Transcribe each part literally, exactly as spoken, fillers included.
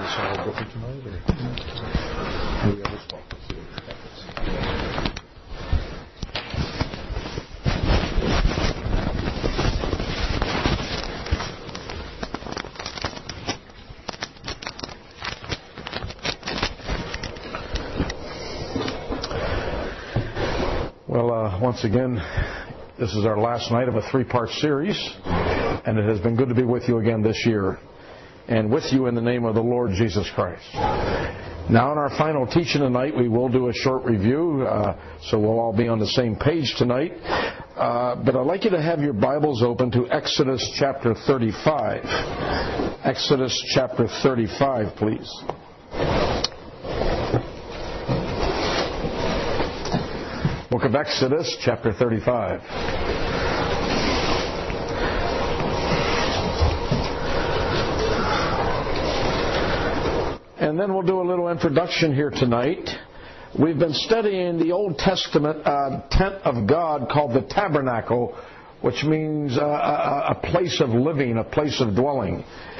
solid booking tonight? Or any other spot? Well, uh, once again, this is our last night of a three-part series, and it has been good to be with you again this year, and with you in the name of the Lord Jesus Christ. Now, in our final teaching tonight, we will do a short review, uh, so we'll all be on the same page tonight. Uh, but I'd like you to have your Bibles open to Exodus chapter thirty-five. Exodus chapter thirty-five, please. Book of Exodus, chapter thirty-five. And then we'll do a little introduction here tonight. We've been studying the Old Testament uh, tent of God called the tabernacle, which means uh, a, a place of living, a place of dwelling.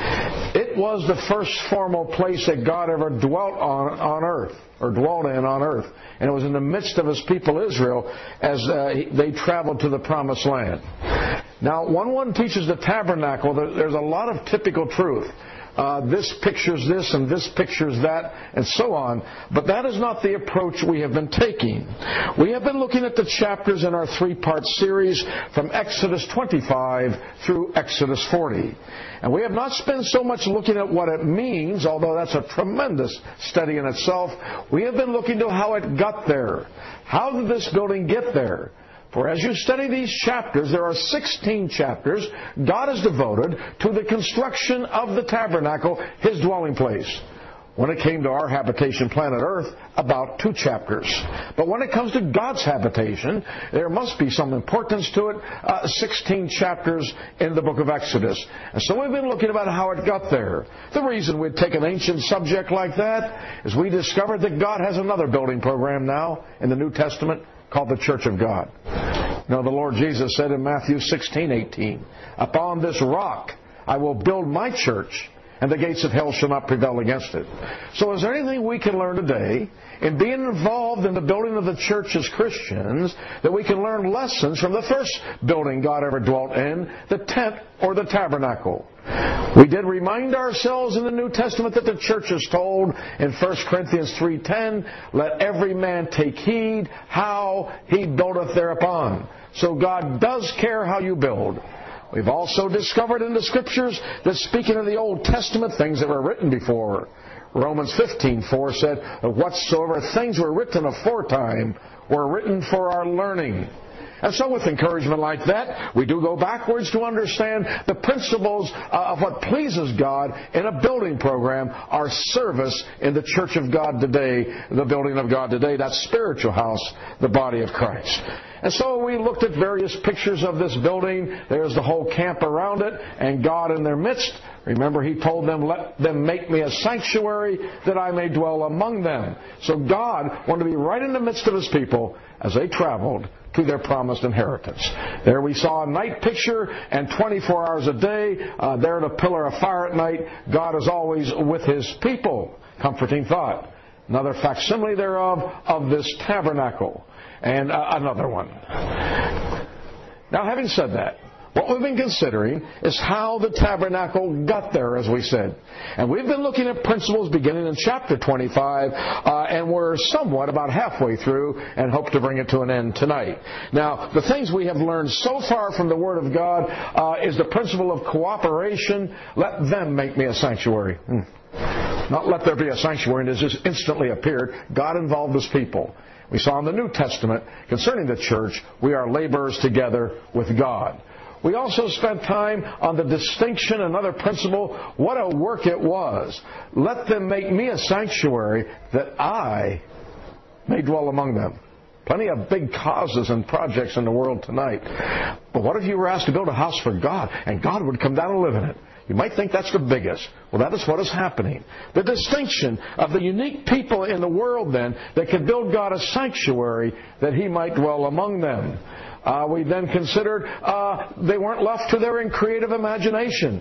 It was the first formal place that God ever dwelt on on earth, or dwelt in on earth. And it was in the midst of His people Israel as uh, they traveled to the Promised Land. Now, when one teaches the tabernacle, there's a lot of typical truth. Uh, this pictures this and this pictures that and so on. But that is not the approach we have been taking. We have been looking at the chapters in our three-part series from Exodus twenty-five through Exodus forty. And we have not spent so much looking at what it means, although that's a tremendous study in itself. We have been looking to how it got there. How did this building get there? For as you study these chapters, there are sixteen chapters God has devoted to the construction of the tabernacle, His dwelling place. When it came to our habitation, planet Earth, about two chapters. But when it comes to God's habitation, there must be some importance to it, uh, sixteen chapters in the book of Exodus. And so we've been looking about how it got there. The reason we'd take an ancient subject like that is we discovered that God has another building program now in the New Testament called the Church of God. Now, the Lord Jesus said in Matthew sixteen eighteen, "Upon this rock I will build my church, and the gates of hell shall not prevail against it." So is there anything we can learn today in being involved in the building of the church as Christians that we can learn lessons from the first building God ever dwelt in, the tent or the tabernacle? We did remind ourselves in the New Testament that the church is told in First Corinthians three ten, "Let every man take heed how he buildeth thereupon." So God does care how you build. We've also discovered in the Scriptures that speaking of the Old Testament, things that were written before. Romans fifteen four said, "Whatsoever things were written aforetime were written for our learning." And so with encouragement like that, we do go backwards to understand the principles of what pleases God in a building program, our service in the Church of God today, the building of God today, that spiritual house, the body of Christ. And so we looked at various pictures of this building. There's the whole camp around it, and God in their midst. Remember, He told them, "Let them make me a sanctuary that I may dwell among them." So God wanted to be right in the midst of His people as they traveled to their promised inheritance. There we saw a night picture, and twenty-four hours a day, uh, there in a pillar of fire at night, God is always with His people. Comforting thought. Another facsimile thereof of this tabernacle. And uh, another one. Now, having said that, what we've been considering is how the tabernacle got there, as we said. And we've been looking at principles beginning in chapter twenty-five, uh, and we're somewhat about halfway through and hope to bring it to an end tonight. Now, the things we have learned so far from the Word of God uh, is the principle of cooperation. Let them make me a sanctuary. Hmm. Not let there be a sanctuary, and it just instantly appeared. God involved His people. We saw in the New Testament, concerning the church, we are laborers together with God. We also spent time on the distinction, another principle, what a work it was. Let them make me a sanctuary that I may dwell among them. Plenty of big causes and projects in the world tonight. But what if you were asked to build a house for God, and God would come down and live in it? You might think that's the biggest. Well, that is what is happening. The distinction of the unique people in the world, then, that could build God a sanctuary that He might dwell among them. Uh, we then considered uh, they weren't left to their creative imagination.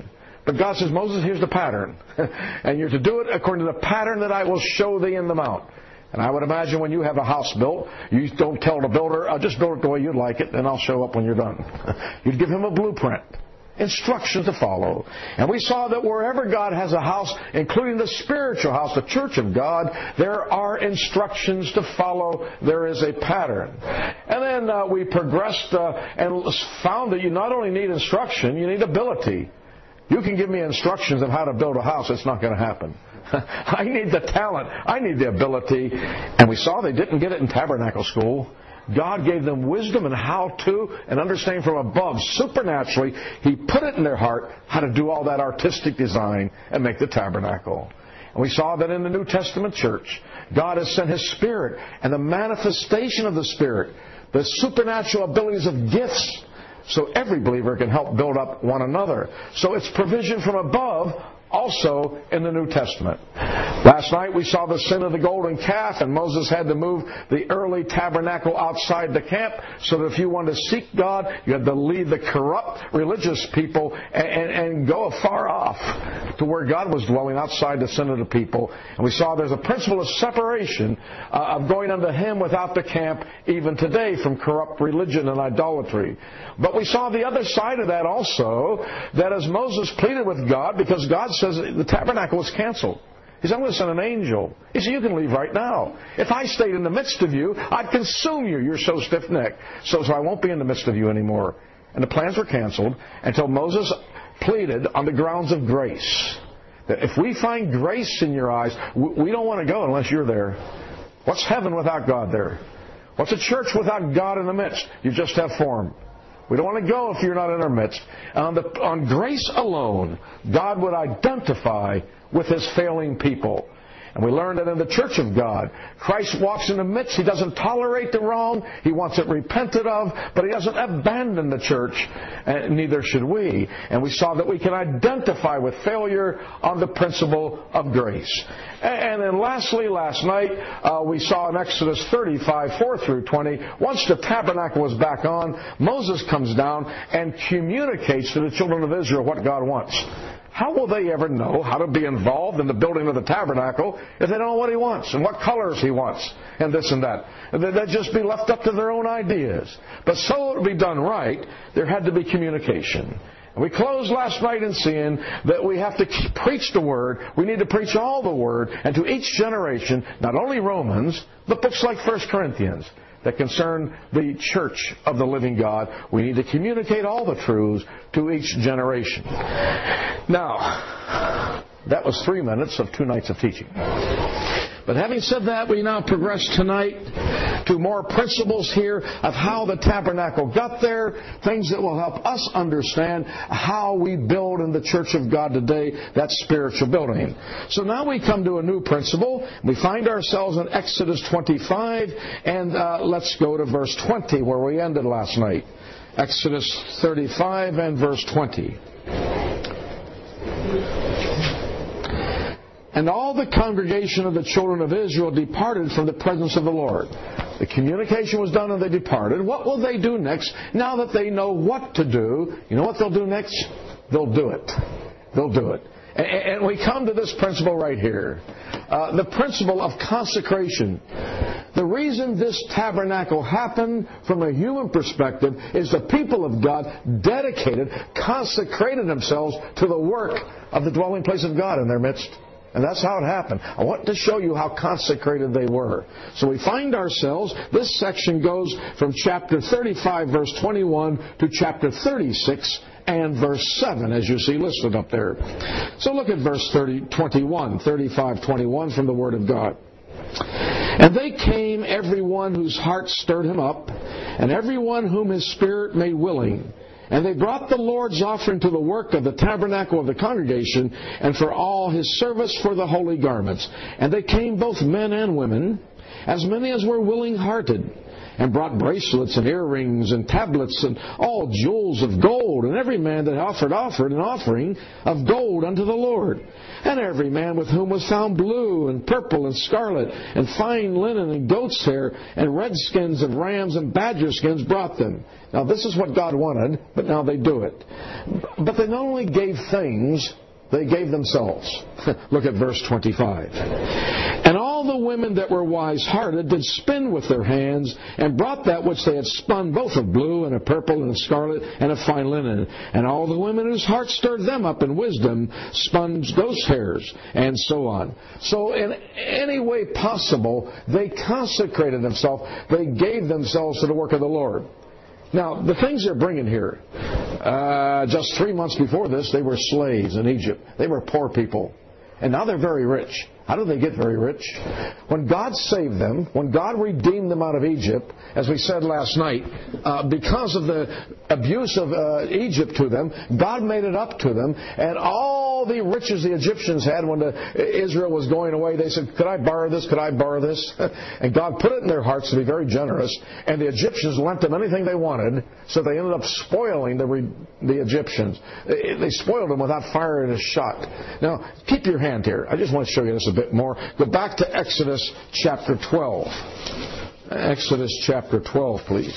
But God says, Moses, here's the pattern. And you're to do it according to the pattern that I will show thee in the mount. And I would imagine when you have a house built, you don't tell the builder, I'll just build it the way you'd like it, and I'll show up when you're done. You'd give him a blueprint. Instructions to follow. And we saw that wherever God has a house, including the spiritual house, the church of God, there are instructions to follow. There is a pattern. And then uh, we progressed uh, and found that you not only need instruction, you need ability. You can give me instructions of how to build a house. It's not going to happen. I need the talent. I need the ability. And we saw they didn't get it in tabernacle school. God gave them wisdom and how to and understanding from above. Supernaturally, He put it in their heart how to do all that artistic design and make the tabernacle. And we saw that in the New Testament church, God has sent His Spirit and the manifestation of the Spirit, the supernatural abilities of gifts, so every believer can help build up one another. So it's provision from above also in the New Testament. Last night we saw the sin of the golden calf, and Moses had to move the early tabernacle outside the camp so that if you wanted to seek God, you had to leave the corrupt religious people and, and, and go far off to where God was dwelling outside the sin of the people. And we saw there's a principle of separation uh, of going unto Him without the camp even today from corrupt religion and idolatry. But we saw the other side of that also, that as Moses pleaded with God, because God says the tabernacle was canceled. He said, I'm going to send an angel. He said, you can leave right now. If I stayed in the midst of you, I'd consume you. You're so stiff-necked. So, so I won't be in the midst of you anymore. And the plans were canceled until Moses pleaded on the grounds of grace. That if we find grace in your eyes, we don't want to go unless you're there. What's heaven without God there? What's a church without God in the midst? You just have form. We don't want to go if you're not in our midst. On, the, on grace alone, God would identify with His failing people. And we learned that in the church of God, Christ walks in the midst. He doesn't tolerate the wrong. He wants it repented of, but He doesn't abandon the church, and neither should we. And we saw that we can identify with failure on the principle of grace. And then lastly, last night, uh, we saw in Exodus thirty-five, four through twenty, once the tabernacle was back on, Moses comes down and communicates to the children of Israel what God wants. How will they ever know how to be involved in the building of the tabernacle if they don't know what He wants and what colors He wants and this and that? They'd just be left up to their own ideas. But so it would be done right, there had to be communication. And we closed last night in seeing that we have to preach the Word. We need to preach all the Word, and to each generation, not only Romans, but books like First Corinthians that concern the church of the living God. We need to communicate all the truths to each generation. Now, that was three minutes of two nights of teaching. But having said that, we now progress tonight to more principles here of how the tabernacle got there, things that will help us understand how we build in the church of God today, that spiritual building. So now we come to a new principle. We find ourselves in Exodus twenty-five, and uh, let's go to verse twenty where we ended last night. Exodus thirty-five and verse twenty. And all the congregation of the children of Israel departed from the presence of the Lord. The communication was done and they departed. What will they do next? Now that they know what to do, you know what they'll do next? They'll do it. They'll do it. And we come to this principle right here. Uh, the principle of consecration. The reason this tabernacle happened from a human perspective is the people of God dedicated, consecrated themselves to the work of the dwelling place of God in their midst. And that's how it happened. I want to show you how consecrated they were. So we find ourselves, this section goes from chapter thirty-five, verse twenty-one, to chapter thirty-six and verse seven, as you see listed up there. So look at verse thirty, twenty-one, thirty-five, twenty-one from the Word of God. And they came, every one whose heart stirred him up, and every one whom his spirit made willing. And they brought the Lord's offering to the work of the tabernacle of the congregation, and for all His service for the holy garments. And they came both men and women, as many as were willing-hearted. and brought bracelets and earrings and tablets and all jewels of gold. And every man that offered offered an offering of gold unto the Lord. And every man with whom was found blue and purple and scarlet and fine linen and goat's hair and red skins and rams and badger skins brought them. Now this is what God wanted, but now they do it. But they not only gave things, they gave themselves. Look at verse twenty-five. And all the women that were wise-hearted did spin with their hands, and brought that which they had spun, both of blue and of purple and of scarlet and of fine linen. And all the women whose hearts stirred them up in wisdom spun goat's hairs, and so on. So in any way possible, they consecrated themselves. They gave themselves to the work of the Lord. Now, the things they're bringing here, uh, just three months before this, they were slaves in Egypt. They were poor people. And now they're very rich. How did they get very rich? When God saved them, when God redeemed them out of Egypt, as we said last night, uh, because of the abuse of uh, Egypt to them, God made it up to them. And all the riches the Egyptians had when the, Israel was going away, they said, could I borrow this? Could I borrow this? And God put it in their hearts to be very generous. And the Egyptians lent them anything they wanted, so they ended up spoiling the, re, the Egyptians. They, they spoiled them without firing a shot. Now, keep your hand here. I just want to show you this a bit more. Go back to Exodus chapter twelve. Exodus chapter twelve, please.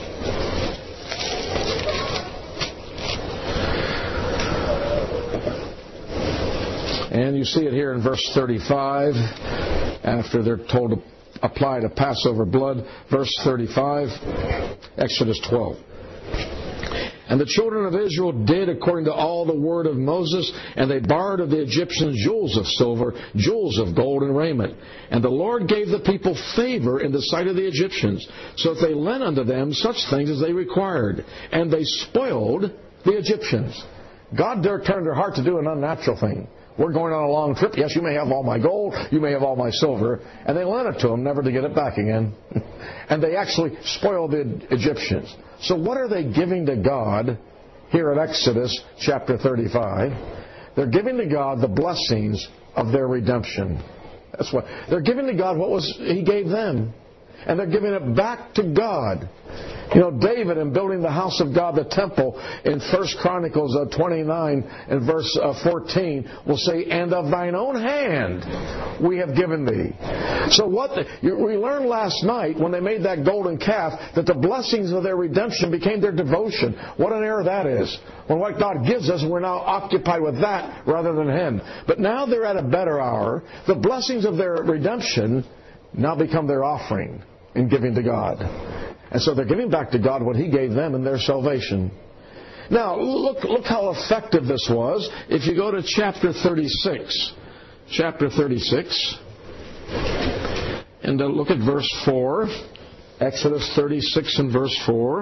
And you see it here in verse thirty-five, after they're told to apply the Passover blood. Verse thirty-five, Exodus twelve. And the children of Israel did according to all the word of Moses, and they borrowed of the Egyptians jewels of silver, jewels of gold, and raiment. And the Lord gave the people favor in the sight of the Egyptians, so that they lent unto them such things as they required. And they spoiled the Egyptians. God there turned their heart to do an unnatural thing. We're going on a long trip. Yes, you may have all my gold. You may have all my silver. And they lent it to them, never to get it back again. And they actually spoiled the Egyptians. So what are they giving to God here at Exodus chapter thirty-five? They're giving to God the blessings of their redemption. That's what they're giving to God. What was He gave them? And they're giving it back to God. You know, David, in building the house of God, the temple, in First Chronicles twenty-nine and verse fourteen, will say, and of thine own hand we have given thee. So what the, we learned last night when they made that golden calf, that the blessings of their redemption became their devotion. What an error that is. When what God gives us, we're now occupied with that rather than Him. But now they're at a better hour. The blessings of their redemption now become their offering in giving to God. And so they're giving back to God what He gave them in their salvation. Now, look look how effective this was. If you go to chapter thirty-six. Chapter thirty-six. And uh, look at verse four. Exodus thirty-six and verse four.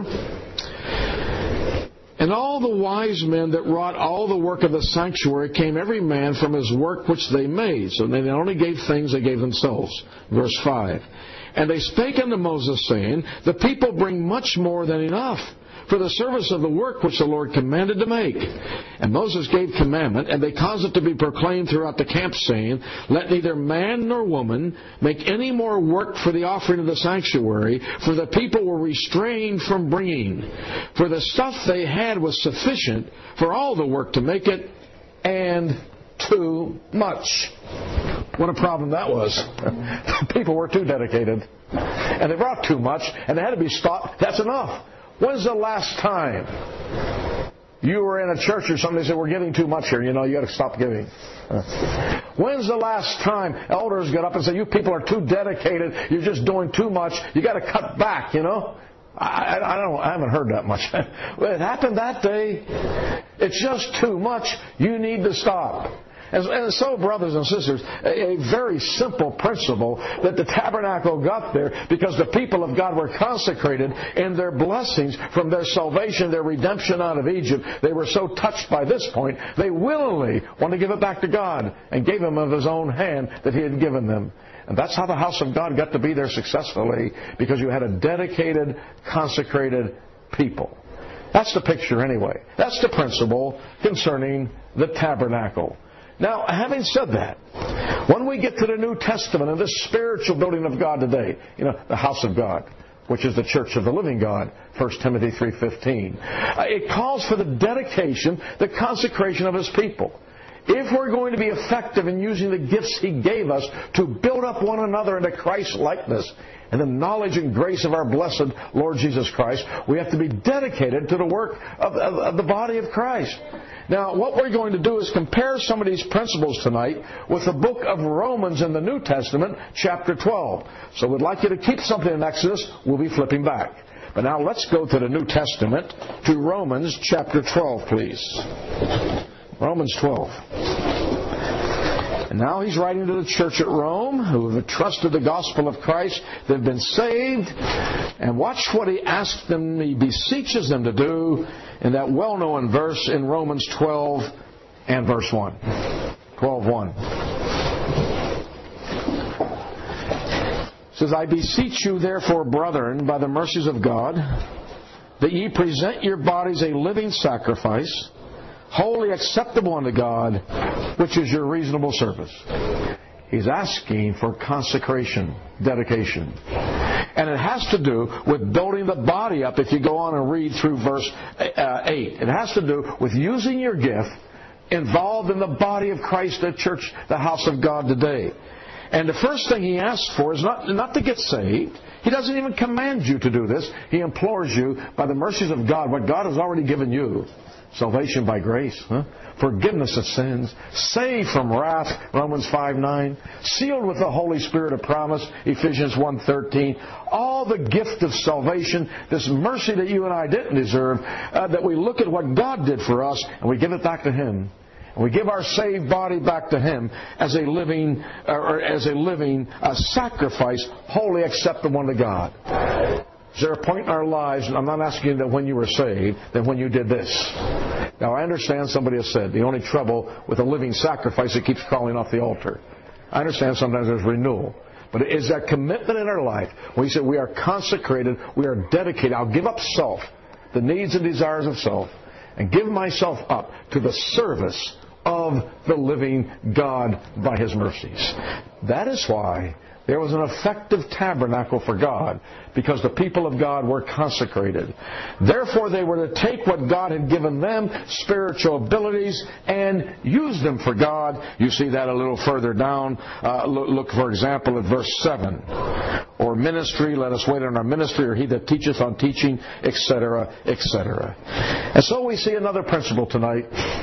And all the wise men that wrought all the work of the sanctuary came every man from his work which they made. So they not only gave things, they gave themselves. Verse five. And they spake unto Moses, saying, the people bring much more than enough for the service of the work which the Lord commanded to make. And Moses gave commandment, and they caused it to be proclaimed throughout the camp, saying, let neither man nor woman make any more work for the offering of the sanctuary, for the people were restrained from bringing. For the stuff they had was sufficient for all the work to make it, and too much. What a problem that was. People were too dedicated. And they brought too much, and they had to be stopped. That's enough. When's the last time you were in a church or something, they said, we're giving too much here, you know, you got to stop giving? When's the last time elders got up and said, you people are too dedicated, you're just doing too much, you got to cut back, you know? I, I don't. I haven't heard that much. It happened that day. It's just too much. You need to stop. And, and so, brothers and sisters, a, a very simple principle that the tabernacle got there because the people of God were consecrated in their blessings from their salvation, their redemption out of Egypt. They were so touched by this point, they willingly want to give it back to God and gave Him of His own hand that He had given them. And that's how the house of God got to be there successfully, because you had a dedicated, consecrated people. That's the picture anyway. That's the principle concerning the tabernacle. Now, having said that, when we get to the New Testament and this spiritual building of God today, you know, the house of God, which is the church of the living God, First Timothy three fifteen. Uh, it calls for the dedication, the consecration of His people. If we're going to be effective in using the gifts He gave us to build up one another into Christ's likeness and the knowledge and grace of our blessed Lord Jesus Christ, we have to be dedicated to the work of, of, of the body of Christ. Now, what we're going to do is compare some of these principles tonight with the book of Romans in the New Testament, chapter twelve. So we'd like you to keep something in Exodus. We'll be flipping back. But now let's go to the New Testament, to Romans chapter twelve, please. Romans twelve. And now he's writing to the church at Rome, who have trusted the gospel of Christ. They've been saved. And watch what he asks them, he beseeches them to do in that well-known verse in Romans twelve and verse one. twelve one. It says, I beseech you, therefore, brethren, by the mercies of God, that ye present your bodies a living sacrifice, wholly acceptable unto God, which is your reasonable service. He's asking for consecration, dedication. And it has to do with building the body up. If you go on and read through verse eight, it has to do with using your gift involved in the body of Christ, the church, the house of God today. And the first thing he asks for is not, not to get saved. He doesn't even command you to do this. He implores you, by the mercies of God, what God has already given you. Salvation by grace, huh? Forgiveness of sins, saved from wrath, Romans five nine, sealed with the Holy Spirit of promise, Ephesians one thirteen. All the gift of salvation, this mercy that you and I didn't deserve, uh, that we look at what God did for us and we give it back to Him. And we give our saved body back to Him as a living, or as a living uh, sacrifice, wholly acceptable unto God. Is there a point in our lives, and I'm not asking you that when you were saved, that when you did this? Now, I understand somebody has said the only trouble with a living sacrifice, it keeps crawling off the altar. I understand sometimes there's renewal. But it is that commitment in our life when we say we are consecrated, we are dedicated. I'll give up self, the needs and desires of self, and give myself up to the service of the living God by His mercies. That is why there was an effective tabernacle for God, because the people of God were consecrated. Therefore, they were to take what God had given them, spiritual abilities, and use them for God. You see that a little further down. Uh, look, look, for example, at verse seven. Or ministry, let us wait on our ministry, or he that teacheth on teaching, et cetera, et cetera. And so we see another principle tonight.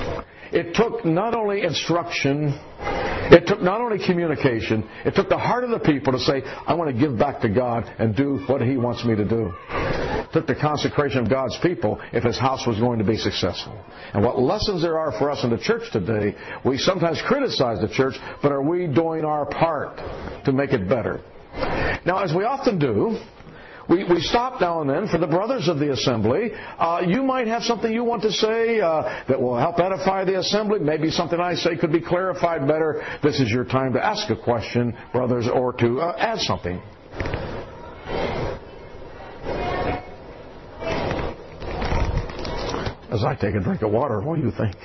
It took not only instruction, it took not only communication, it took the heart of the people to say, I want to give back to God and do what He wants me to do. It took the consecration of God's people if His house was going to be successful. And what lessons there are for us in the church today, we sometimes criticize the church, but are we doing our part to make it better? Now, as we often do, We, we stop now and then for the brothers of the assembly. Uh, you might have something you want to say uh, that will help edify the assembly. Maybe something I say could be clarified better. This is your time to ask a question, brothers, or to uh, add something. As I take a drink of water, what do you think?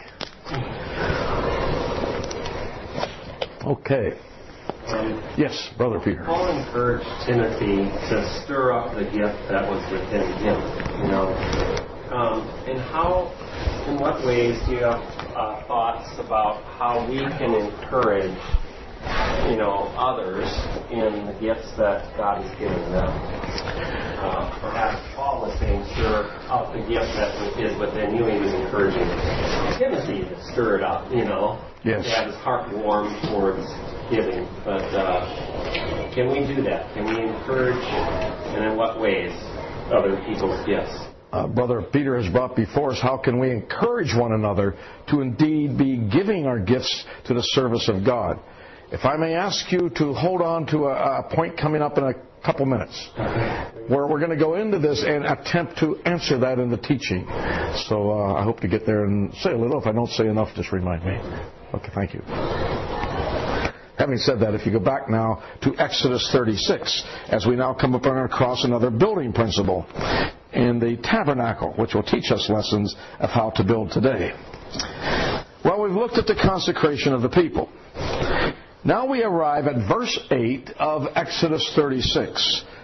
Okay. Um, yes, Brother Peter. Paul encouraged Timothy to stir up the gift that was within him, you know. Um, and how, in what ways do you have uh, thoughts about how we can encourage, you know, others in the gifts that God has given them? Uh, perhaps Paul was saying, stir up the gift that is within you. He was encouraging Timothy to stir it up, you know. Yes. To have his heart warm towards giving. But uh, can we do that? Can we encourage, and in what ways, other people's gifts? Uh, Brother Peter has brought before us, how can we encourage one another to indeed be giving our gifts to the service of God? If I may ask you to hold on to a, a point coming up in a couple minutes, where we're going to go into this and attempt to answer that in the teaching. So uh, I hope to get there and say a little. If I don't say enough, just remind me. Okay, thank you. Having said that, if you go back now to Exodus thirty-six, as we now come up across another building principle in the tabernacle, which will teach us lessons of how to build today. Well, we've looked at the consecration of the people. Now we arrive at verse eight of Exodus thirty-six.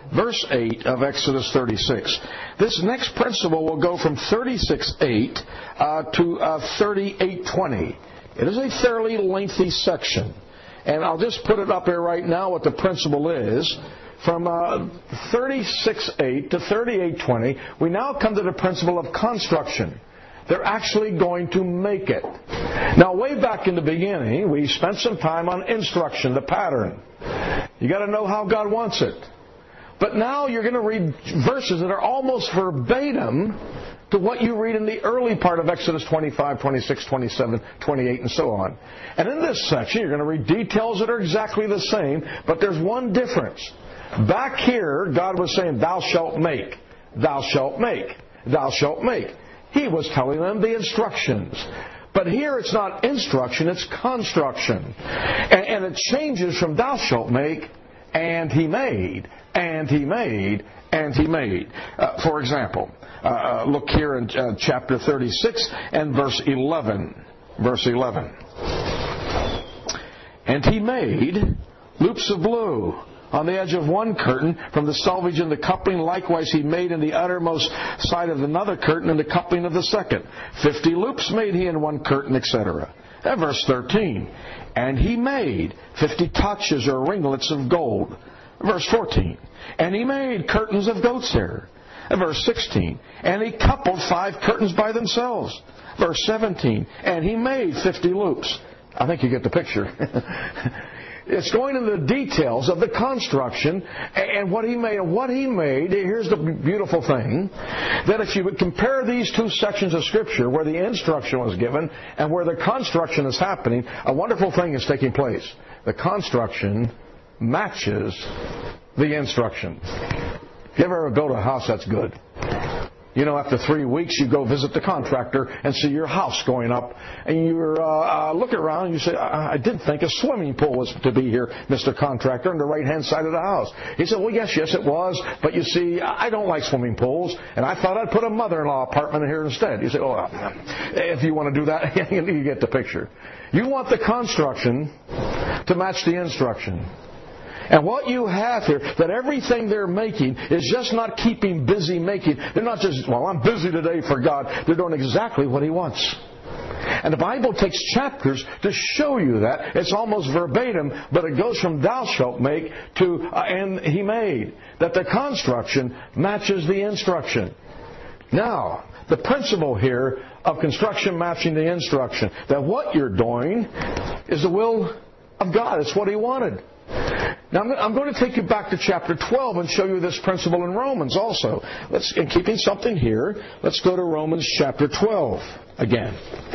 verse eight of Exodus thirty-six. This next principle will go from thirty-six eight uh, to uh, thirty-eight twenty. It is a fairly lengthy section. And I'll just put it up here right now what the principle is. From uh, thirty-six eight to thirty-eight twenty, we now come to the principle of construction. They're actually going to make it. Now, way back in the beginning, we spent some time on instruction, the pattern. You got to know how God wants it. But now you're going to read verses that are almost verbatim to what you read in the early part of Exodus twenty-five, twenty-six, twenty-seven, twenty-eight, and so on. And in this section, you're going to read details that are exactly the same, but there's one difference. Back here, God was saying, thou shalt make, thou shalt make, thou shalt make. He was telling them the instructions. But here it's not instruction, it's construction. And, and it changes from thou shalt make, and he made, and he made, and he made. Uh, for example, uh, look here in uh, chapter thirty-six and verse eleven. Verse eleven. And he made loops of blue on the edge of one curtain from the selvage and the coupling. Likewise he made in the uttermost side of another curtain and the coupling of the second. Fifty loops made he in one curtain, et cetera. And verse thirteen. And he made fifty touches or ringlets of gold. Verse fourteen. And he made curtains of goat's hair. And verse sixteen. And he coupled five curtains by themselves. Verse seventeen. And he made fifty loops. I think you get the picture. It's going into the details of the construction and what he made. And what he made, here's the beautiful thing, that if you would compare these two sections of Scripture, where the instruction was given and where the construction is happening, a wonderful thing is taking place. The construction matches the instruction. If you ever build a house, that's good. You know, after three weeks, you go visit the contractor and see your house going up. And you uh, uh, look around and you say, I-, I did think a swimming pool was to be here, Mister Contractor, on the right-hand side of the house. He said, well, yes, yes, it was. But you see, I don't like swimming pools. And I thought I'd put a mother-in-law apartment in here instead. You say, oh, if you want to do that, you get the picture. You want the construction to match the instruction. And what you have here, that everything they're making is just not keeping busy making. They're not just, well, I'm busy today for God. They're doing exactly what He wants. And the Bible takes chapters to show you that. It's almost verbatim, but it goes from thou shalt make to uh, and He made. That the construction matches the instruction. Now, the principle here of construction matching the instruction, that what you're doing is the will of God. It's what He wanted. Now, I'm going to take you back to chapter twelve and show you this principle in Romans also. Let's, in keeping something here, let's go to Romans chapter twelve again.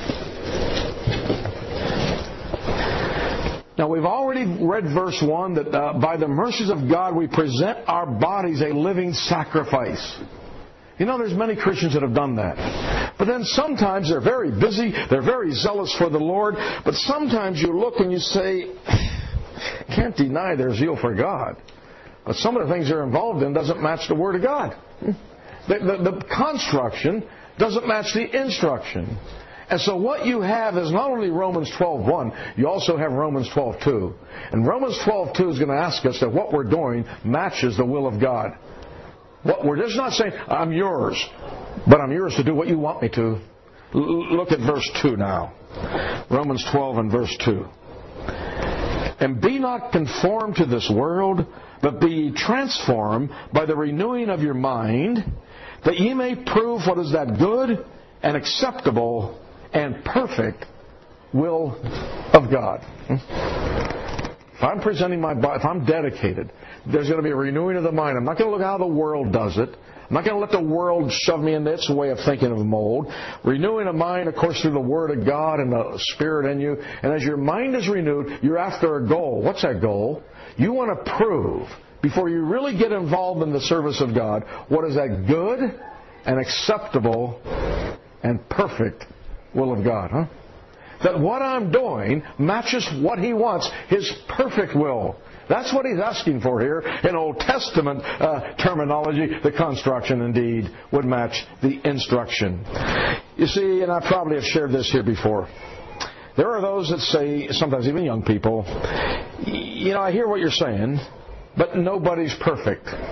Now, we've already read verse one that uh, by the mercies of God we present our bodies a living sacrifice. You know, there's many Christians that have done that. But then sometimes they're very busy, they're very zealous for the Lord, but sometimes you look and you say, can't deny their zeal for God. But some of the things they're involved in doesn't match the Word of God. The, the, the construction doesn't match the instruction. And so what you have is not only Romans twelve one, you also have Romans twelve two. And Romans twelve two is going to ask us that what we're doing matches the will of God. What we're just not saying, I'm yours, but I'm yours to do what you want me to. L- look at verse two now. Romans twelve and verse two. And be not conformed to this world, but be ye transformed by the renewing of your mind, that ye may prove what is that good and acceptable and perfect will of God. If I'm presenting my body, if I'm dedicated, there's going to be a renewing of the mind. I'm not going to look how the world does it. I'm not going to let the world shove me into its way of thinking of mold. Renewing a mind, of course, through the Word of God and the Spirit in you. And as your mind is renewed, you're after a goal. What's that goal? You want to prove, before you really get involved in the service of God, what is that good and acceptable and perfect will of God, huh? That what I'm doing matches what He wants, His perfect will. That's what He's asking for here. In Old Testament uh, terminology, the construction indeed would match the instruction. You see, and I probably have shared this here before, there are those that say, sometimes even young people, you know, I hear what you're saying, but nobody's perfect.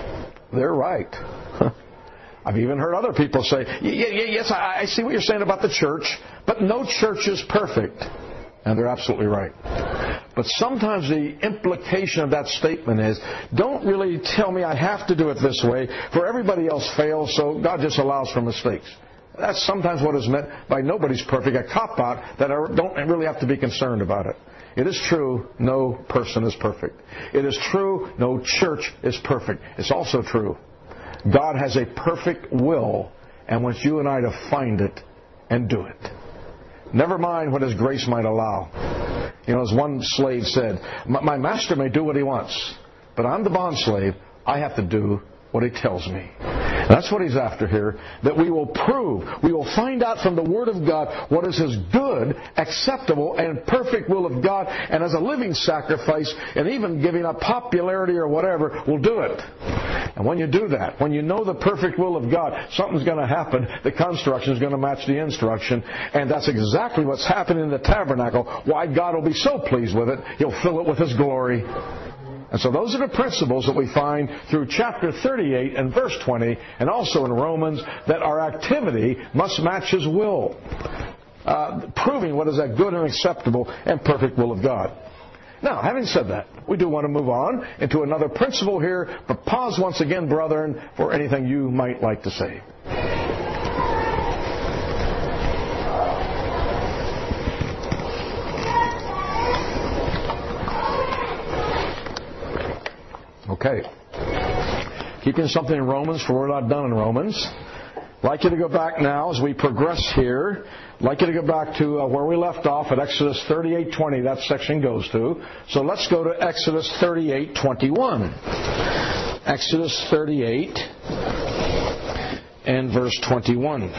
they're right. I've even heard other people say, yes, I see what you're saying about the church, but no church is perfect. And they're absolutely right. But sometimes the implication of that statement is, don't really tell me I have to do it this way, for everybody else fails, so God just allows for mistakes. That's sometimes what is meant by nobody's perfect, a cop-out that I don't really have to be concerned about it. It is true, no person is perfect. It is true, no church is perfect. It's also true, God has a perfect will and wants you and I to find it and do it. Never mind what His grace might allow. You know, as one slave said, my master may do what he wants, but I'm the bond slave. I have to do what he tells me. That's what he's after here, that we will prove, we will find out from the Word of God what is His good, acceptable, and perfect will of God, and as a living sacrifice, and even giving up popularity or whatever, we'll do it. And when you do that, when you know the perfect will of God, something's going to happen. The construction is going to match the instruction, and that's exactly what's happening in the tabernacle. Why God will be so pleased with it, He'll fill it with His glory. And so those are the principles that we find through chapter thirty-eight and verse twenty, and also in Romans, that our activity must match His will, uh, proving what is that good and acceptable and perfect will of God. Now, having said that, we do want to move on into another principle here, but pause once again, brethren, for anything you might like to say. Okay. Keeping something in Romans, for we're not done in Romans. I'd like you to go back now as we progress here. I'd like you to go back to uh, where we left off at Exodus thirty-eight twenty. That section goes to. So let's go to Exodus thirty-eight twenty-one. Exodus thirty-eight and verse twenty-one.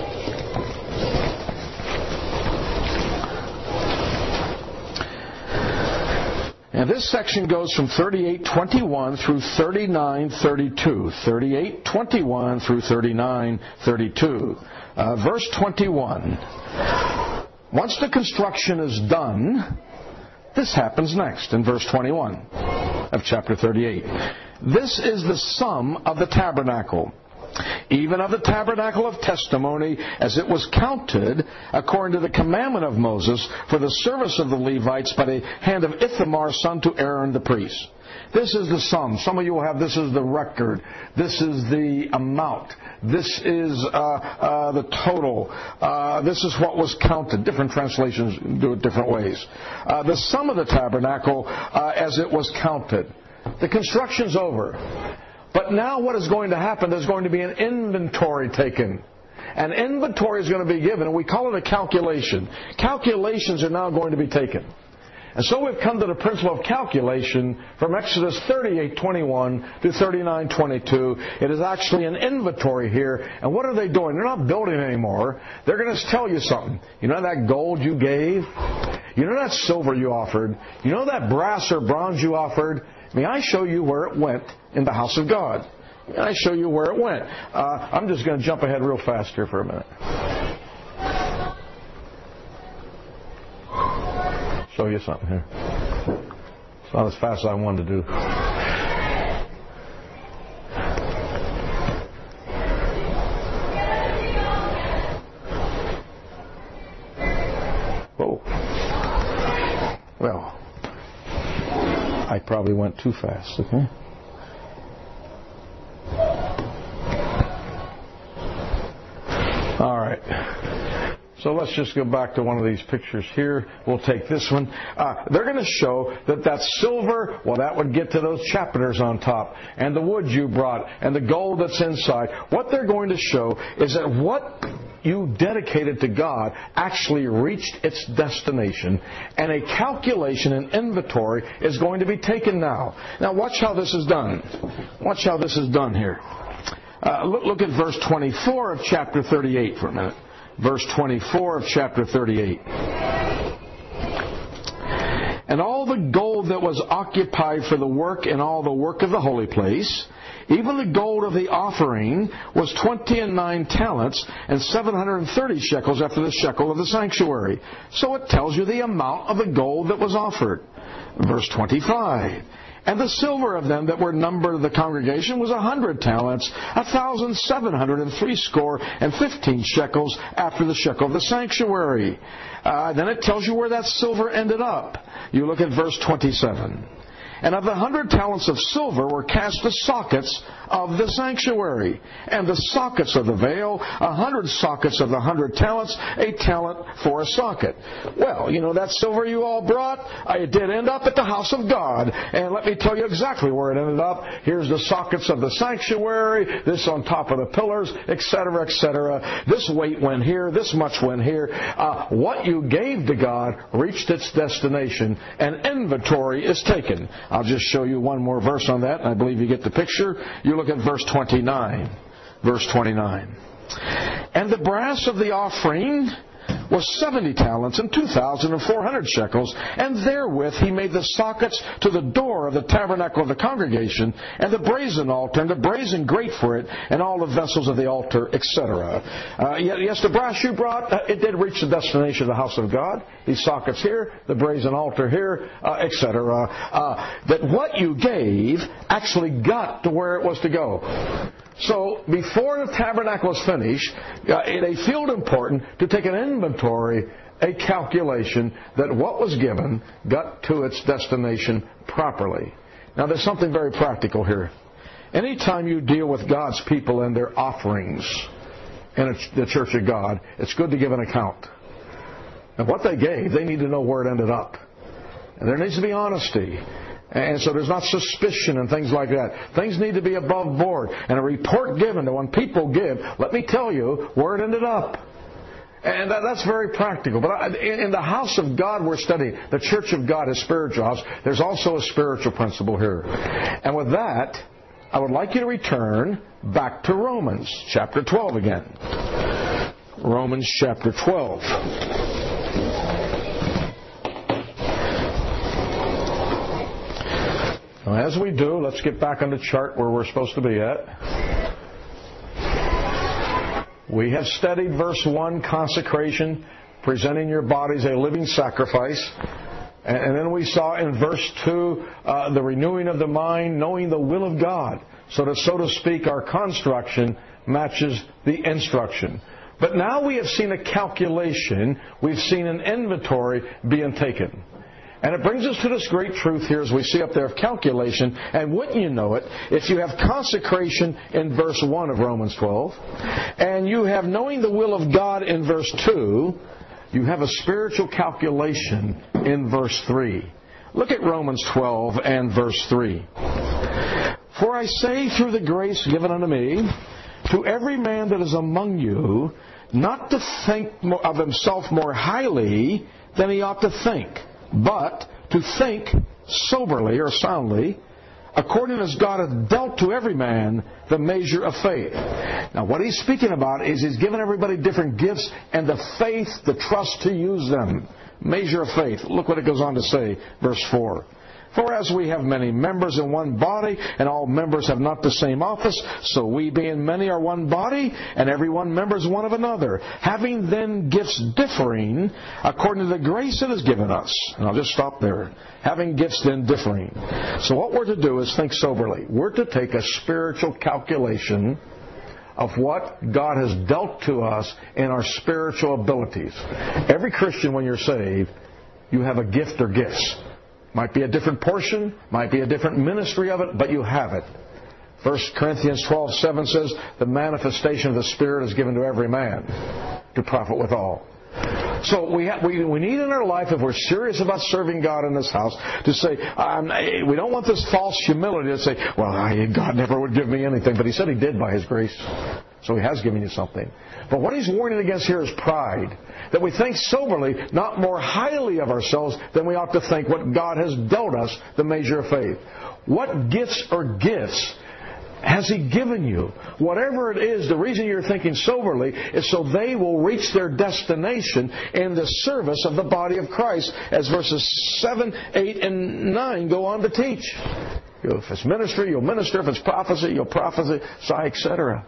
And this section goes from thirty-eight twenty-one through thirty-nine thirty-two. thirty-eight twenty-one through thirty-nine thirty-two. Uh, verse twenty-one. Once the construction is done, this happens next in verse twenty-one of chapter thirty-eight. This is the sum of the tabernacle, even of the tabernacle of testimony, as it was counted according to the commandment of Moses for the service of the Levites by the hand of Ithamar, son to Aaron the priest. This is the sum. Some of you will have, this is the record. This is the amount. This is uh, uh, the total. Uh, this is what was counted. Different translations do it different ways. Uh, the sum of the tabernacle uh, as it was counted. The construction's over. But now what is going to happen, there's going to be an inventory taken. An inventory is going to be given, and we call it a calculation. Calculations are now going to be taken. And so we've come to the principle of calculation from Exodus thirty-eight twenty-one to thirty-nine twenty-two. It is actually an inventory here. And what are they doing? They're not building anymore. They're going to tell you something. You know that gold you gave? You know that silver you offered? You know that brass or bronze you offered? May I show you where it went in the house of God? May I show you where it went? Uh, I'm just going to jump ahead real fast here for a minute. Show you something here. It's not as fast as I wanted to do. Whoa. Well, I probably went too fast, okay? All right. So let's just go back to one of these pictures here. We'll take this one. Uh, they're going to show that that silver, well, that would get to those chapters on top, and the wood you brought, and the gold that's inside. What they're going to show is that what you dedicated to God actually reached its destination, and a calculation, an inventory, is going to be taken now. Now watch how this is done. Watch how this is done here. Uh, look, look at verse twenty-four of chapter thirty-eight for a minute. Verse twenty-four of chapter thirty-eight. And all the gold that was occupied for the work and all the work of the holy place, even the gold of the offering, was twenty and nine talents and seven hundred and thirty shekels after the shekel of the sanctuary. So it tells you the amount of the gold that was offered. Verse twenty-five. And the silver of them that were numbered of the congregation was a hundred talents, a thousand seven hundred and three score and fifteen shekels after the shekel of the sanctuary. Uh, then it tells you where that silver ended up. You look at verse twenty-seven. And of the hundred talents of silver were cast the sockets of the sanctuary, and the sockets of the veil, a hundred sockets of the hundred talents, a talent for a socket. Well, you know, that silver you all brought, it did end up at the house of God. And let me tell you exactly where it ended up. Here's the sockets of the sanctuary, this on top of the pillars, et cetera, et cetera. This weight went here, this much went here. Uh, what you gave to God reached its destination, and inventory is taken. I'll just show you one more verse on that, and I believe you get the picture. You look at verse twenty-nine. Verse twenty-nine. And the brass of the offering was seventy talents and two thousand and four hundred shekels, and therewith he made the sockets to the door of the tabernacle of the congregation, and the brazen altar, and the brazen grate for it, and all the vessels of the altar, et cetera. Uh, yes, the brass you brought, uh, it did reach the destination of the house of God. These sockets here, the brazen altar here, uh, et cetera. Uh, that what you gave actually got to where it was to go. So, before the tabernacle was finished, uh, they felt important to take an inventory, a calculation that what was given got to its destination properly. Now, there's something very practical here. Anytime you deal with God's people and their offerings in the church of God, it's good to give an account. And what they gave, they need to know where it ended up. And there needs to be honesty. And so there's not suspicion and things like that. Things need to be above board. And a report given to when people give, let me tell you where it ended up. And that, that's very practical. But I, in, in the house of God we're studying, the church of God is spiritual house. There's also a spiritual principle here. And with that, I would like you to return back to Romans chapter twelve again. Romans chapter twelve. As we do, let's get back on the chart where we're supposed to be at. We have studied verse one, consecration, presenting your bodies a living sacrifice. And then we saw in verse two, uh, the renewing of the mind, knowing the will of God. So that, so to speak, our construction matches the instruction. But now we have seen a calculation. We've seen an inventory being taken. And it brings us to this great truth here as we see up there of calculation. And wouldn't you know it, if you have consecration in verse one of Romans twelve, and you have knowing the will of God in verse two, you have a spiritual calculation in verse three. Look at Romans twelve and verse three. For I say through the grace given unto me, to every man that is among you, not to think of himself more highly than he ought to think, but to think soberly or soundly, according as God hath dealt to every man the measure of faith. Now, what he's speaking about is he's given everybody different gifts and the faith, the trust to use them. Measure of faith. Look what it goes on to say, verse four. For as we have many members in one body, and all members have not the same office, so we being many are one body, and every one member is one of another, having then gifts differing according to the grace that is given us. And I'll just stop there. Having gifts then differing. So what we're to do is think soberly. We're to take a spiritual calculation of what God has dealt to us in our spiritual abilities. Every Christian, when you're saved, you have a gift or gifts. Might be a different portion, might be a different ministry of it, but you have it. First Corinthians twelve seven says, the manifestation of the Spirit is given to every man to profit withal. So we, have, we we need in our life, if we're serious about serving God in this house, to say, um, we don't want this false humility to say, well, I, God never would give me anything, but He said He did by His grace. So He has given you something. But what He's warning against here is pride. That we think soberly, not more highly of ourselves than we ought to think what God has dealt us, the measure of faith. What gifts or gifts has He given you? Whatever it is, the reason you're thinking soberly is so they will reach their destination in the service of the body of Christ, as verses seven, eight, and nine go on to teach. If it's ministry, you'll minister. If it's prophecy, you'll prophesy, et cetera.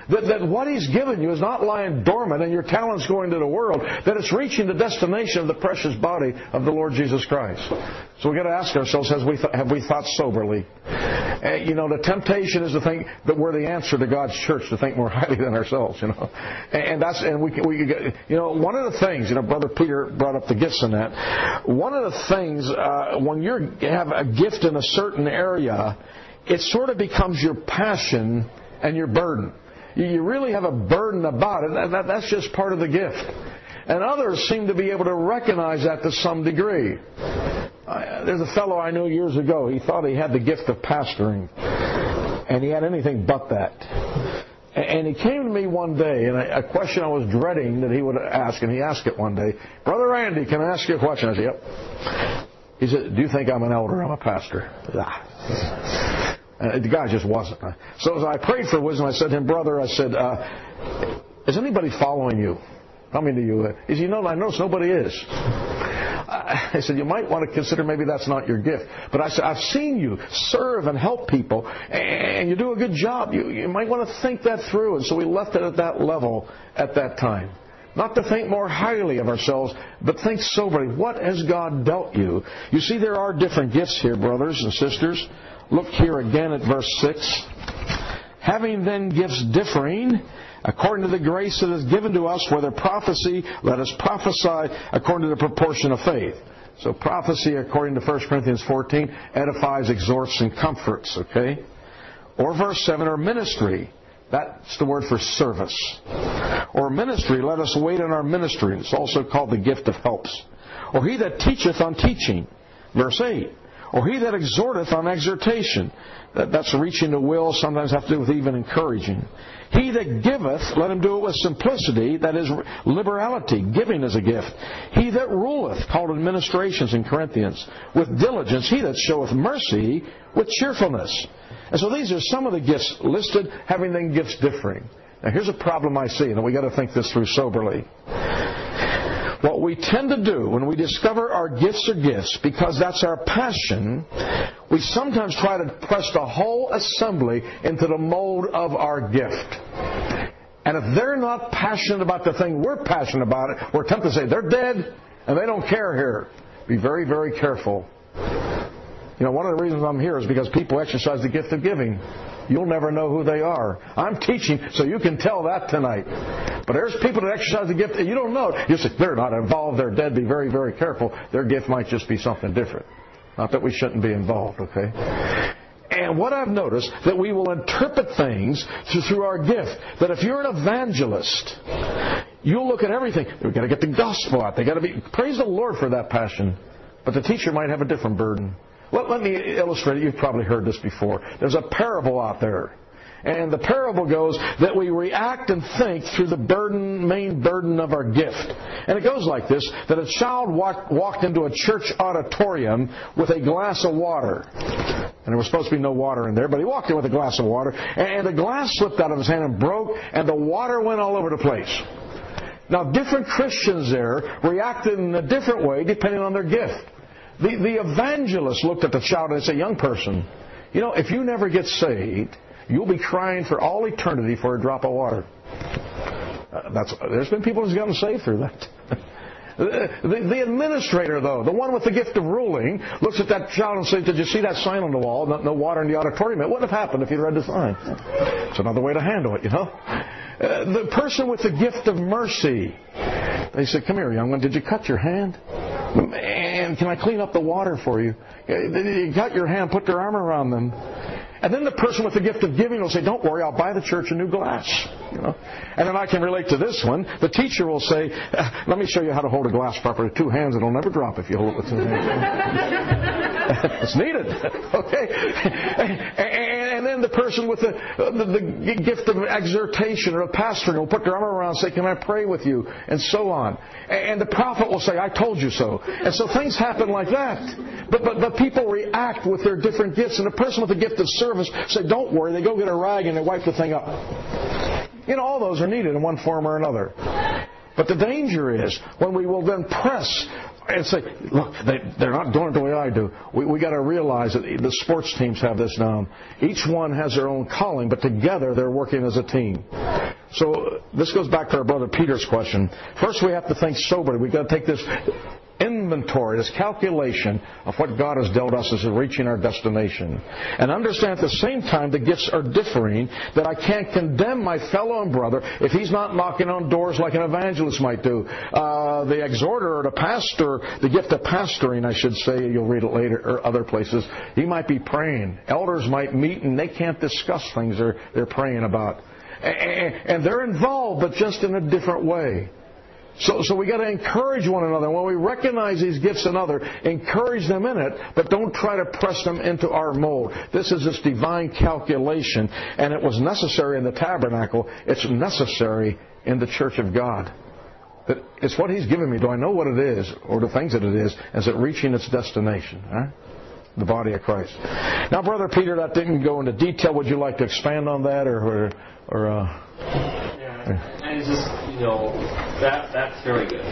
That, that what He's given you is not lying dormant and your talent's going to the world, that it's reaching the destination of the precious body of the Lord Jesus Christ. So we've got to ask ourselves, have we, th- have we thought soberly? Uh, you know, the temptation is to think that we're the answer to God's church, to think more highly than ourselves, you know. And, and that's, and we, we, you know, one of the things, you know, Brother Peter brought up the gifts in that. One of the things, uh, when you have a gift in a certain area, it sort of becomes your passion and your burden. You really have a burden about it, and that, that's just part of the gift. And others seem to be able to recognize that to some degree. Uh, there's a fellow I knew years ago. He thought he had the gift of pastoring, and he had anything but that. And he came to me one day, and a question I was dreading that he would ask, and he asked it one day. Brother Randy, can I ask you a question? I said, yep. He said, do you think I'm an elder? I'm a pastor. Ah. Uh, the guy just wasn't. So as I prayed for wisdom, I said to him, brother, I said, uh, is anybody following you? How many do you? He said, you know, I notice nobody is. I said, you might want to consider maybe that's not your gift. But I said, I've seen you serve and help people, and you do a good job. You, you might want to think that through. And so we left it at that level at that time. Not to think more highly of ourselves, but think soberly. What has God dealt you? You see, there are different gifts here, brothers and sisters. Look here again at verse six. Having then gifts differing, according to the grace that is given to us, whether prophecy, let us prophesy according to the proportion of faith. So prophecy, according to First Corinthians fourteen, edifies, exhorts, and comforts. Okay? Or verse seven, or ministry. That's the word for service. Or ministry, let us wait on our ministry. It's also called the gift of helps. Or he that teacheth on teaching. Verse eight. Or he that exhorteth on exhortation. That, that's reaching the will, sometimes have to do with even encouraging. He that giveth, let him do it with simplicity, that is liberality. Giving is a gift. He that ruleth, called administrations in Corinthians, with diligence. He that showeth mercy with cheerfulness. And so these are some of the gifts listed, having then gifts differing. Now here's a problem I see, and we've got to think this through soberly. What we tend to do when we discover our gifts are gifts, because that's our passion, we sometimes try to press the whole assembly into the mold of our gift. And if they're not passionate about the thing we're passionate about, it, we're tempted to say, they're dead and they don't care here. Be very, very careful. You know, one of the reasons I'm here is because people exercise the gift of giving. You'll never know who they are. I'm teaching, so you can tell that tonight. But there's people that exercise the gift that you don't know. You say, they're not involved, they're dead. Be very, very careful. Their gift might just be something different. Not that we shouldn't be involved, okay? And what I've noticed, that we will interpret things through our gift. That if you're an evangelist, you'll look at everything. We've got to get the gospel out. They got to be. Praise the Lord for that passion. But the teacher might have a different burden. Let, let me illustrate it. You've probably heard this before. There's a parable out there. And the parable goes that we react and think through the burden, main burden of our gift. And it goes like this, that a child walk, walked into a church auditorium with a glass of water. And there was supposed to be no water in there, but he walked in with a glass of water. And the glass slipped out of his hand and broke, and the water went all over the place. Now, different Christians there reacted in a different way depending on their gift. The, the evangelist looked at the child and said, young person, you know, if you never get saved, you'll be crying for all eternity for a drop of water. Uh, that's, there's been people who's gotten saved through that. the, the, the administrator, though, the one with the gift of ruling, looks at that child and says, did you see that sign on the wall? No, no water in the auditorium. It wouldn't have happened if you'd read the sign. It's another way to handle it, you know. Uh, the person with the gift of mercy, they said, come here, young one, did you cut your hand? And can I clean up the water for you? You got your hand, put their arm around them. And then the person with the gift of giving will say, don't worry, I'll buy the church a new glass. You know? And then I can relate to this one. The teacher will say, let me show you how to hold a glass properly. Two hands, it'll never drop if you hold it with two hands. It's needed. Okay? And then the person with the, the, the gift of exhortation or of pastoring will put their arm around and say, can I pray with you? And so on. And the prophet will say, I told you so. And so things happen like that. But, but, but people react with their different gifts. And the person with the gift of service say, don't worry, they go get a rag and they wipe the thing up. You know, all those are needed in one form or another. But the danger is when we will then press and say, look, they, they're not doing it the way I do. We we got to realize that the sports teams have this down. Each one has their own calling, but together they're working as a team. So this goes back to our brother Peter's question. First, we have to think soberly. We've got to take this inventory, this calculation of what God has dealt us as reaching our destination. And understand at the same time the gifts are differing, that I can't condemn my fellow brother if he's not knocking on doors like an evangelist might do. Uh, the exhorter or the pastor, the gift of pastoring, I should say, you'll read it later, or other places, he might be praying. Elders might meet and they can't discuss things they're, they're praying about. And they're involved, but just in a different way. So, so we got to encourage one another. When we recognize these gifts in another, encourage them in it, but don't try to press them into our mold. This is this divine calculation, and it was necessary in the tabernacle. It's necessary in the church of God. That it's what He's given me. Do I know what it is, or the things that it is? Is it reaching its destination? Huh? The body of Christ. Now, Brother Peter, that didn't go into detail. Would you like to expand on that, or, or, or uh, yeah, and it's just, you know, that that's very good.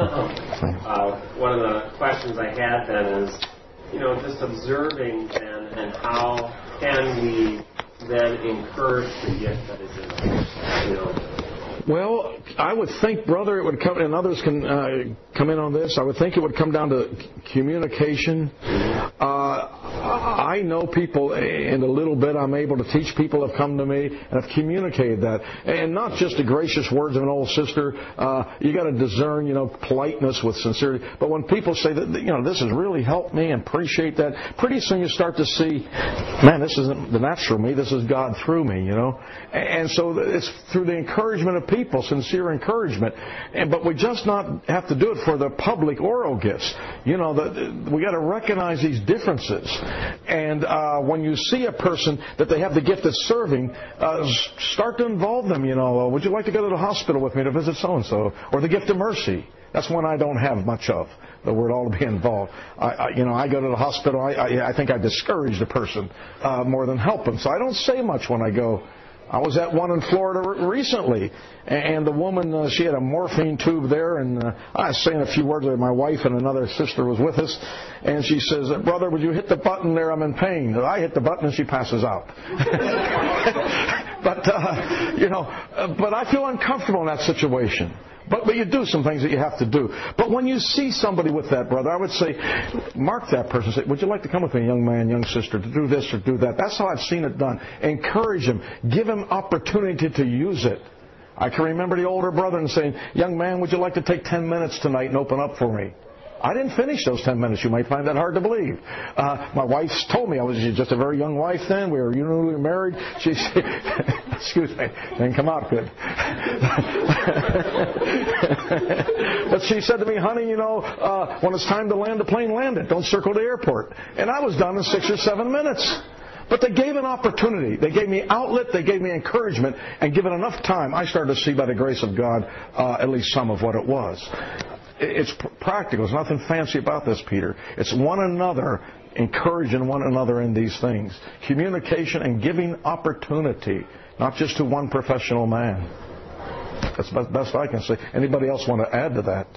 uh, one of the questions I had then is, you know, just observing then, and how can we then encourage the gift that is in us, you know. Well, I would think, brother, it would come, and others can uh, come in on this, I would think it would come down to communication. Uh, I know people, and a little bit I'm able to teach people have come to me and have communicated that. And not just the gracious words of an old sister. Uh, you got to discern, you know, politeness with sincerity. But when people say that, you know, this has really helped me and appreciate that, pretty soon you start to see, man, this isn't the natural me, this is God through me, you know. And so it's through the encouragement of people, sincere encouragement. And but we just not have to do it for the public oral gifts. You know, the, we got to recognize these differences. And uh, when you see a person that they have the gift of serving, uh, start to involve them. You know, would you like to go to the hospital with me to visit so and so, or the gift of mercy? That's one I don't have much of. The word all to be involved. I, I, you know, I go to the hospital. I, I, I think I discourage the person uh, more than help them. So I don't say much when I go. I was at one in Florida recently, and the woman, uh, she had a morphine tube there, and uh, I was saying a few words with my wife, and another sister was with us, and she says, brother, would you hit the button there? I'm in pain. I hit the button, and she passes out. but, uh, you know, uh, but I feel uncomfortable in that situation. But, but you do some things that you have to do. But when you see somebody with that, brother, I would say, mark that person. Say, would you like to come with me, young man, young sister, to do this or do that? That's how I've seen it done. Encourage him. Give him opportunity to use it. I can remember the older brother and saying, young man, would you like to take ten minutes tonight and open up for me? I didn't finish those ten minutes. You might find that hard to believe. Uh, my wife told me, I was just a very young wife then. We were newly married. She said, excuse me, didn't come out good. But she said to me, honey, you know, uh, when it's time to land the plane, land it. Don't circle the airport. And I was done in six or seven minutes. But they gave an opportunity. They gave me outlet. They gave me encouragement. And given enough time, I started to see by the grace of God uh, at least some of what it was. It's practical. There's nothing fancy about this, Peter. It's one another, encouraging one another in these things. Communication and giving opportunity, not just to one professional man. That's the best I can say. Anybody else want to add to that?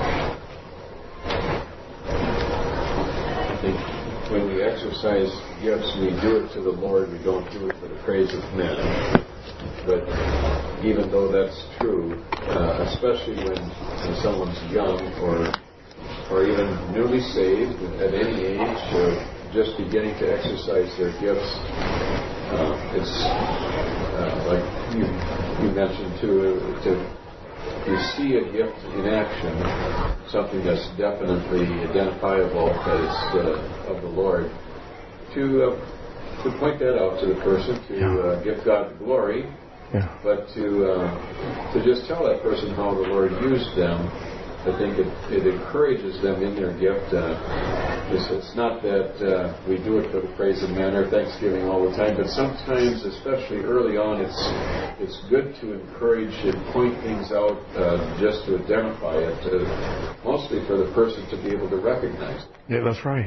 I think when we exercise gifts, we do it to the Lord. We don't do it for the praise of men. But even though that's true, uh, especially when, when someone's young or or even newly saved at any age or just beginning to exercise their gifts, uh, it's uh, like you you mentioned too, to to see a gift in action, something that's definitely identifiable as uh, of the Lord, to uh, to point that out to the person, to uh, give God the glory. Yeah. But to uh, to just tell that person how the Lord used them, I think it, it encourages them in their gift. Uh, it's, it's not that uh, we do it for the praise of men or thanksgiving all the time, but sometimes, especially early on, it's it's good to encourage and point things out uh, just to identify it, uh, mostly for the person to be able to recognize it. Yeah, that's right.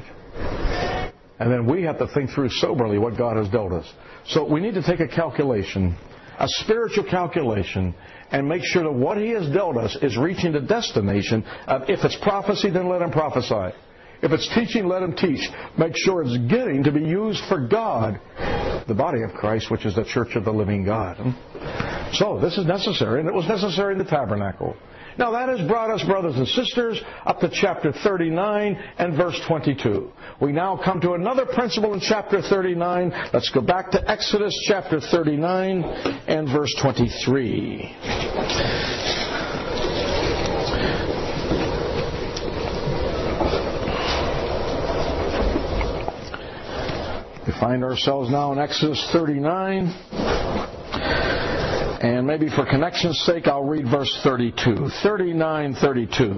And then we have to think through soberly what God has dealt us. So we need to take a calculation. a spiritual calculation, and make sure that what He has dealt us is reaching the destination of, if it's prophecy, then let Him prophesy. If it's teaching, let Him teach. Make sure it's getting to be used for God, the body of Christ, which is the church of the living God. So this is necessary, and it was necessary in the tabernacle. Now that has brought us, brothers and sisters, up to chapter thirty-nine and verse twenty-two. We now come to another principle in chapter thirty-nine. Let's go back to Exodus chapter thirty-nine and verse twenty-three. We find ourselves now in Exodus thirty-nine. And maybe for connection's sake, I'll read verse thirty-two. thirty-nine thirty-two.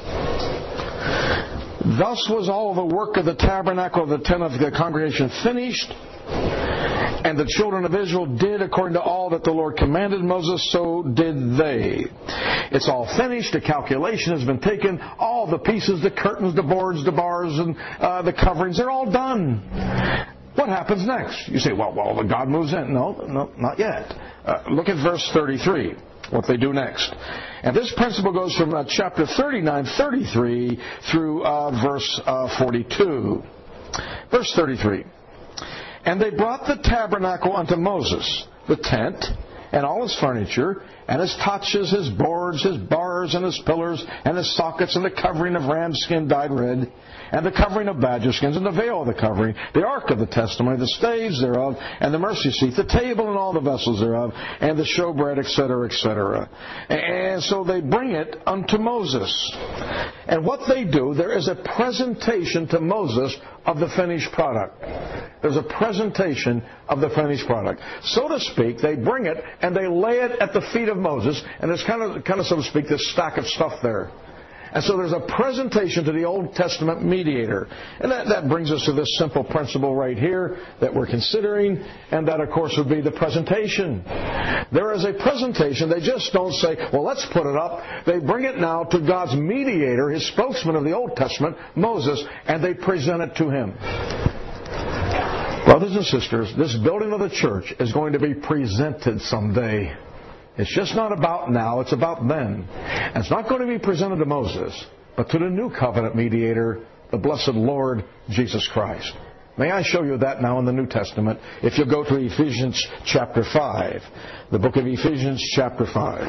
Thus was all the work of the tabernacle of the tent of the congregation finished, and the children of Israel did according to all that the Lord commanded Moses, so did they. It's all finished. The calculation has been taken. All the pieces, the curtains, the boards, the bars, and uh, the coverings, they're all done. What happens next? You say, well, well, God moves in. No, no, not yet. Uh, look at verse thirty-three, what they do next. And this principle goes from uh, chapter thirty-nine, thirty-three through uh, verse uh, forty-two. Verse thirty-three. And they brought the tabernacle unto Moses, the tent, and all his furniture, and his touches, his boards, his bars, and his pillars, and his sockets, and the covering of ram skin dyed red, and the covering of badger skins, and the veil of the covering, the ark of the testimony, the staves thereof, and the mercy seat, the table and all the vessels thereof, and the showbread, et cetera, et cetera. And so they bring it unto Moses. And what they do, there is a presentation to Moses of the finished product. There's a presentation of the finished product. So to speak, they bring it and they lay it at the feet of Moses, and there's kind of, kind of so to speak, this stack of stuff there. And so there's a presentation to the Old Testament mediator. And that, that brings us to this simple principle right here that we're considering, and that, of course, would be the presentation. There is a presentation. They just don't say, well, let's put it up. They bring it now to God's mediator, His spokesman of the Old Testament, Moses, and they present it to him. Brothers and sisters, this building of the church is going to be presented someday. It's just not about now, it's about then. And it's not going to be presented to Moses, but to the new covenant mediator, the blessed Lord Jesus Christ. May I show you that now in the New Testament, if you'll go to Ephesians chapter five. The book of Ephesians chapter five.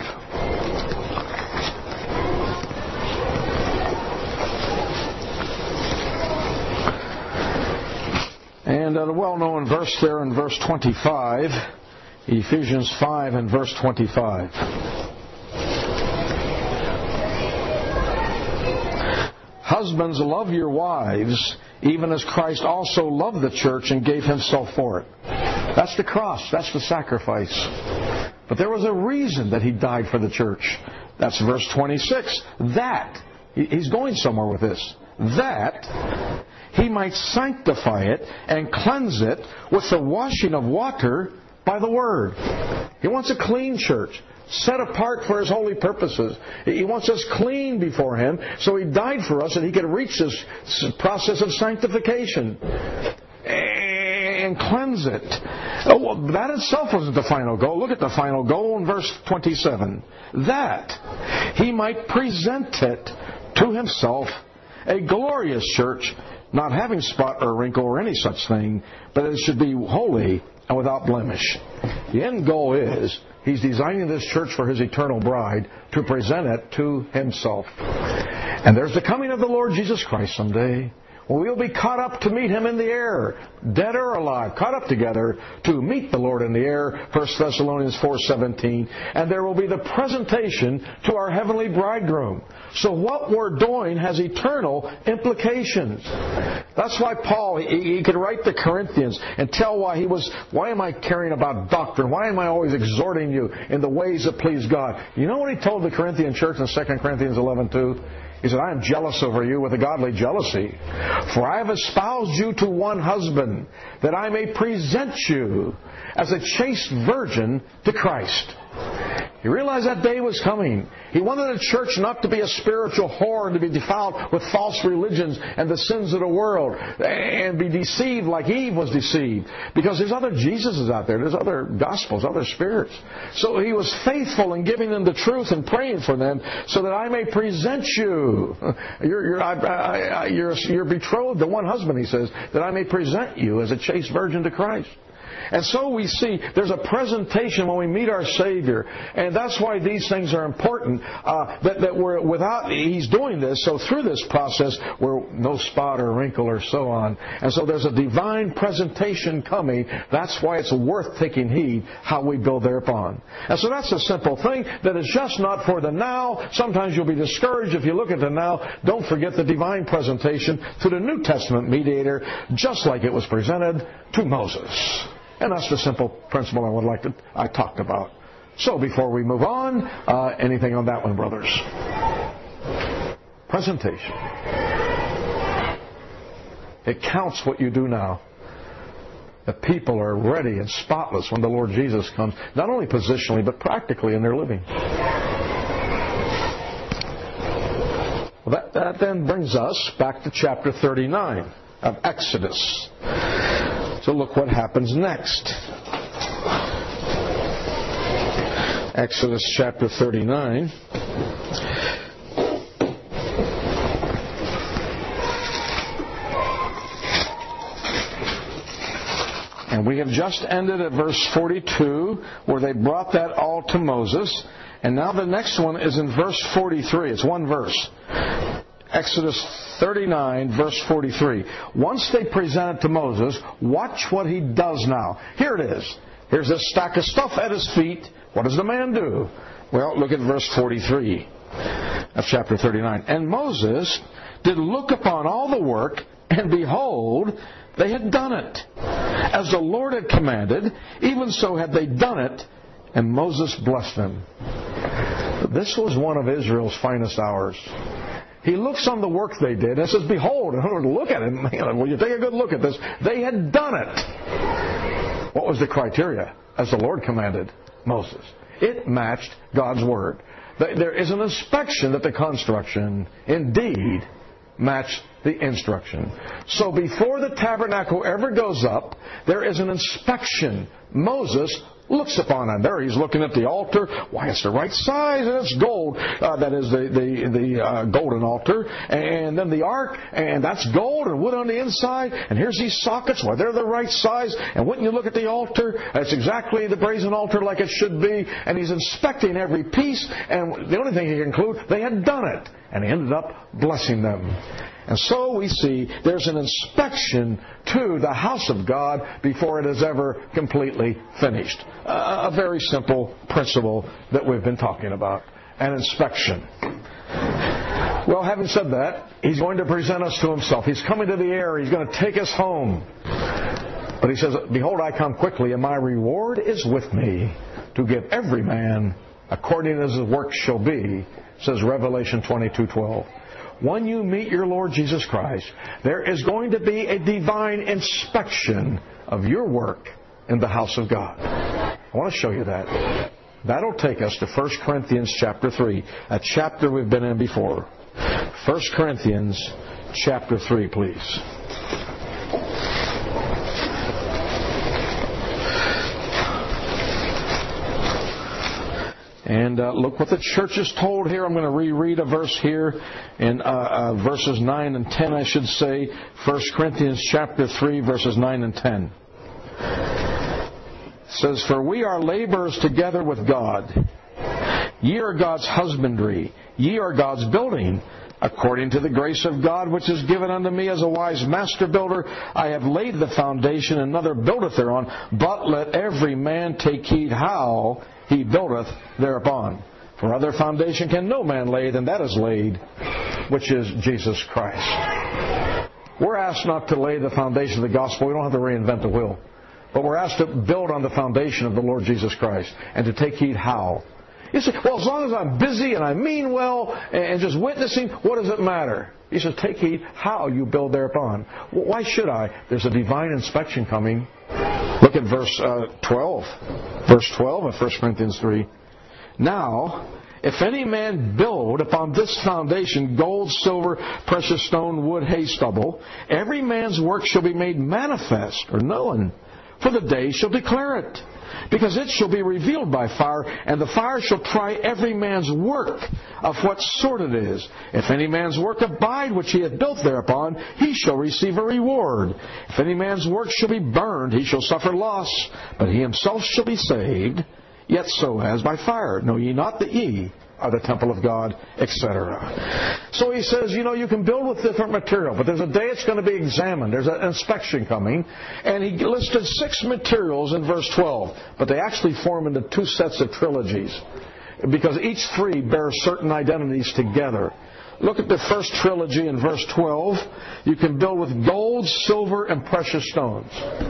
And a well-known verse there in verse twenty-five, Ephesians five and verse twenty-five. Husbands, love your wives, even as Christ also loved the church and gave Himself for it. That's the cross. That's the sacrifice. But there was a reason that He died for the church. That's verse twenty-six. That, He's going somewhere with this. That He might sanctify it and cleanse it with the washing of water by the Word. He wants a clean church, set apart for His holy purposes. He wants us clean before Him, so He died for us and He could reach this process of sanctification and cleanse it. Oh, well, that itself wasn't the final goal. Look at the final goal in verse twenty-seven. That He might present it to Himself a glorious church, not having spot or wrinkle or any such thing, but it should be holy and without blemish. The end goal is He's designing this church for His eternal bride to present it to Himself. And there's the coming of the Lord Jesus Christ someday. We'll be caught up to meet Him in the air, dead or alive, caught up together to meet the Lord in the air, First Thessalonians four seventeen. And there will be the presentation to our heavenly bridegroom. So what we're doing has eternal implications. That's why Paul, he, he could write to Corinthians and tell why he was, why am I caring about doctrine? Why am I always exhorting you in the ways that please God? You know what he told the Corinthian church in Second Corinthians eleven two? He said, I am jealous over you with a godly jealousy. For I have espoused you to one husband, that I may present you as a chaste virgin to Christ. He realized that day was coming. He wanted the church not to be a spiritual whore and to be defiled with false religions and the sins of the world and be deceived like Eve was deceived. Because there's other Jesuses out there. There's other gospels, other spirits. So he was faithful in giving them the truth and praying for them so that I may present you. You're, you're, I, I, I, you're, you're betrothed to one husband, he says, that I may present you as a chaste virgin to Christ. And so we see there's a presentation when we meet our Savior. And that's why these things are important. Uh, that, that we're without, He's doing this. So through this process, we're no spot or wrinkle or so on. And so there's a divine presentation coming. That's why it's worth taking heed how we build thereupon. And so that's a simple thing that is just not for the now. Sometimes you'll be discouraged if you look at the now. Don't forget the divine presentation to the New Testament mediator, just like it was presented to Moses. And that's the simple principle I would like to, I talked about. So before we move on, uh, anything on that one, brothers? Presentation. It counts what you do now. The people are ready and spotless when the Lord Jesus comes, not only positionally, but practically in their living. Well, that, that then brings us back to chapter thirty-nine of Exodus. So look what happens next. Exodus chapter thirty-nine. And we have just ended at verse forty-two, where they brought that all to Moses. And now the next one is in verse forty-three. It's one verse. Exodus thirty-nine, verse forty-three. Once they present it to Moses, watch what he does now. Here it is. Here's this stack of stuff at his feet. What does the man do? Well, look at verse forty-three of chapter thirty-nine. And Moses did look upon all the work, and behold, they had done it. As the Lord had commanded, even so had they done it, and Moses blessed them. This was one of Israel's finest hours. He looks on the work they did and says, behold, look at it. Will you take a good look at this? They had done it. What was the criteria? As the Lord commanded Moses. It matched God's word. There is an inspection that the construction indeed matched the instruction. So before the tabernacle ever goes up, there is an inspection. Moses looks upon it. There he's looking at the altar. Why, it's the right size, and it's gold. Uh, that is the the, the uh, golden altar. And then the ark, and that's gold and wood on the inside. And here's these sockets. Why, they're the right size. And when you look at the altar, it's exactly the brazen altar like it should be. And he's inspecting every piece. And the only thing he can conclude, they had done it. And he ended up blessing them. And so we see there's an inspection to the house of God before it is ever completely finished. Uh, a very simple principle that we've been talking about. An inspection. Well, having said that, He's going to present us to Himself. He's coming to the air. He's going to take us home. But He says, behold, I come quickly, and my reward is with me to give every man according as his work shall be, says Revelation twenty-two twelve. When you meet your Lord Jesus Christ, there is going to be a divine inspection of your work in the house of God. I want to show you that. That'll take us to First Corinthians chapter three, a chapter we've been in before. First Corinthians chapter three, please. And uh, look what the church is told here. I'm going to reread a verse here in uh, uh, verses nine and ten, I should say. First Corinthians chapter three, verses nine and ten. It says, for we are laborers together with God. Ye are God's husbandry. Ye are God's building. According to the grace of God which is given unto me as a wise master builder, I have laid the foundation, another buildeth thereon. But let every man take heed how he buildeth thereupon. For other foundation can no man lay than that is laid, which is Jesus Christ. We're asked not to lay the foundation of the gospel. We don't have to reinvent the wheel. But we're asked to build on the foundation of the Lord Jesus Christ and to take heed how. You say, well, as long as I'm busy and I mean well and just witnessing, what does it matter? He says, take heed how you build thereupon. Well, why should I? There's a divine inspection coming. Look at verse uh, twelve. Verse twelve of First Corinthians three. Now, if any man build upon this foundation gold, silver, precious stone, wood, hay, stubble, every man's work shall be made manifest, or known, for the day shall declare it. Because it shall be revealed by fire, and the fire shall try every man's work of what sort it is. If any man's work abide which he hath built thereupon, he shall receive a reward. If any man's work shall be burned, he shall suffer loss, but he himself shall be saved, yet so as by fire. Know ye not that ye are the temple of God, et cetera. So he says, you know, you can build with different material, but there's a day it's going to be examined. There's an inspection coming. And he listed six materials in verse twelve, but they actually form into two sets of trilogies, because each three bear certain identities together. Look at the first trilogy in verse twelve. You can build with gold, silver, and precious stones.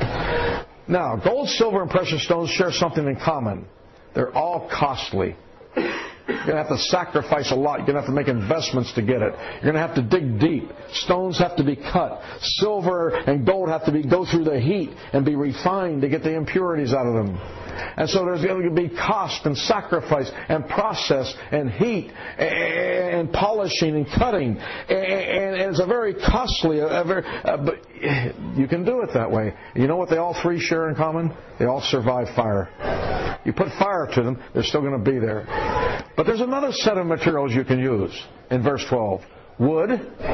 Now, gold, silver, and precious stones share something in common. They're all costly. You're going to have to sacrifice a lot. You're going to have to make investments to get it. You're going to have to dig deep. Stones have to be cut. Silver and gold have to be go through the heat and be refined to get the impurities out of them. And so there's going to be cost and sacrifice and process and heat and polishing and cutting. And it's a very costly, a very, uh, but you can do it that way. You know what they all three share in common? They all survive fire. You put fire to them, they're still going to be there. But there's another set of materials you can use in verse twelve. Wood,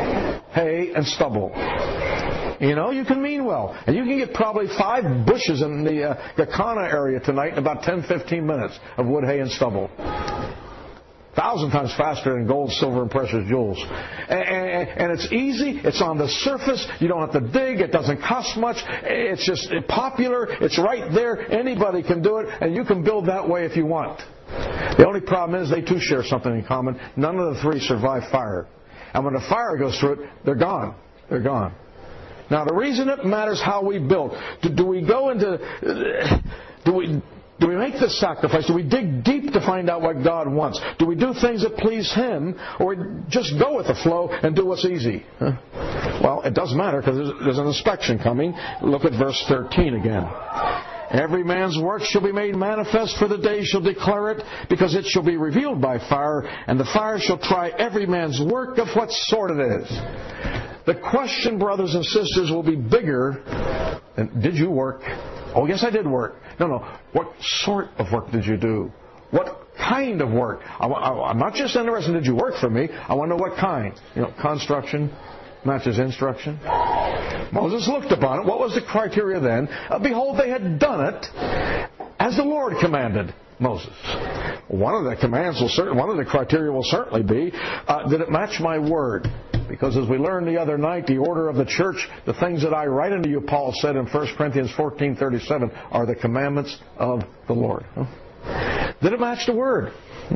hay, and stubble. You know, you can mean well. And you can get probably five bushes in the uh, Gakana area tonight in about ten, fifteen minutes of wood, hay, and stubble. Thousand times faster than gold, silver, and precious jewels. And, and, and it's easy. It's on the surface. You don't have to dig. It doesn't cost much. It's just popular. It's right there. Anybody can do it. And you can build that way if you want. The only problem is they too share something in common. None of the three survive fire. And when the fire goes through it, they're gone. They're gone. Now, the reason it matters how we build, do, do we go into, do we, do we make the sacrifice? Do we dig deep to find out what God wants? Do we do things that please Him, or just go with the flow and do what's easy? Huh? Well, it does matter, because there's, there's an inspection coming. Look at verse thirteen again. Every man's work shall be made manifest, for the day shall declare it, because it shall be revealed by fire, and the fire shall try every man's work of what sort it is. The question, brothers and sisters, will be bigger than, did you work? Oh, yes, I did work. No, no. What sort of work did you do? What kind of work? I, I, I'm not just interested in did you work for me. I want to know what kind. You know, construction matches instruction. Moses looked upon it. What was the criteria then? Uh, behold, they had done it as the Lord commanded Moses. One of the commands will certainly, one of the criteria will certainly be, uh, did it match my word? Because as we learned the other night, the order of the church, the things that I write unto you, Paul said in First Corinthians fourteen thirty-seven, are the commandments of the Lord. Huh? Did it match the word?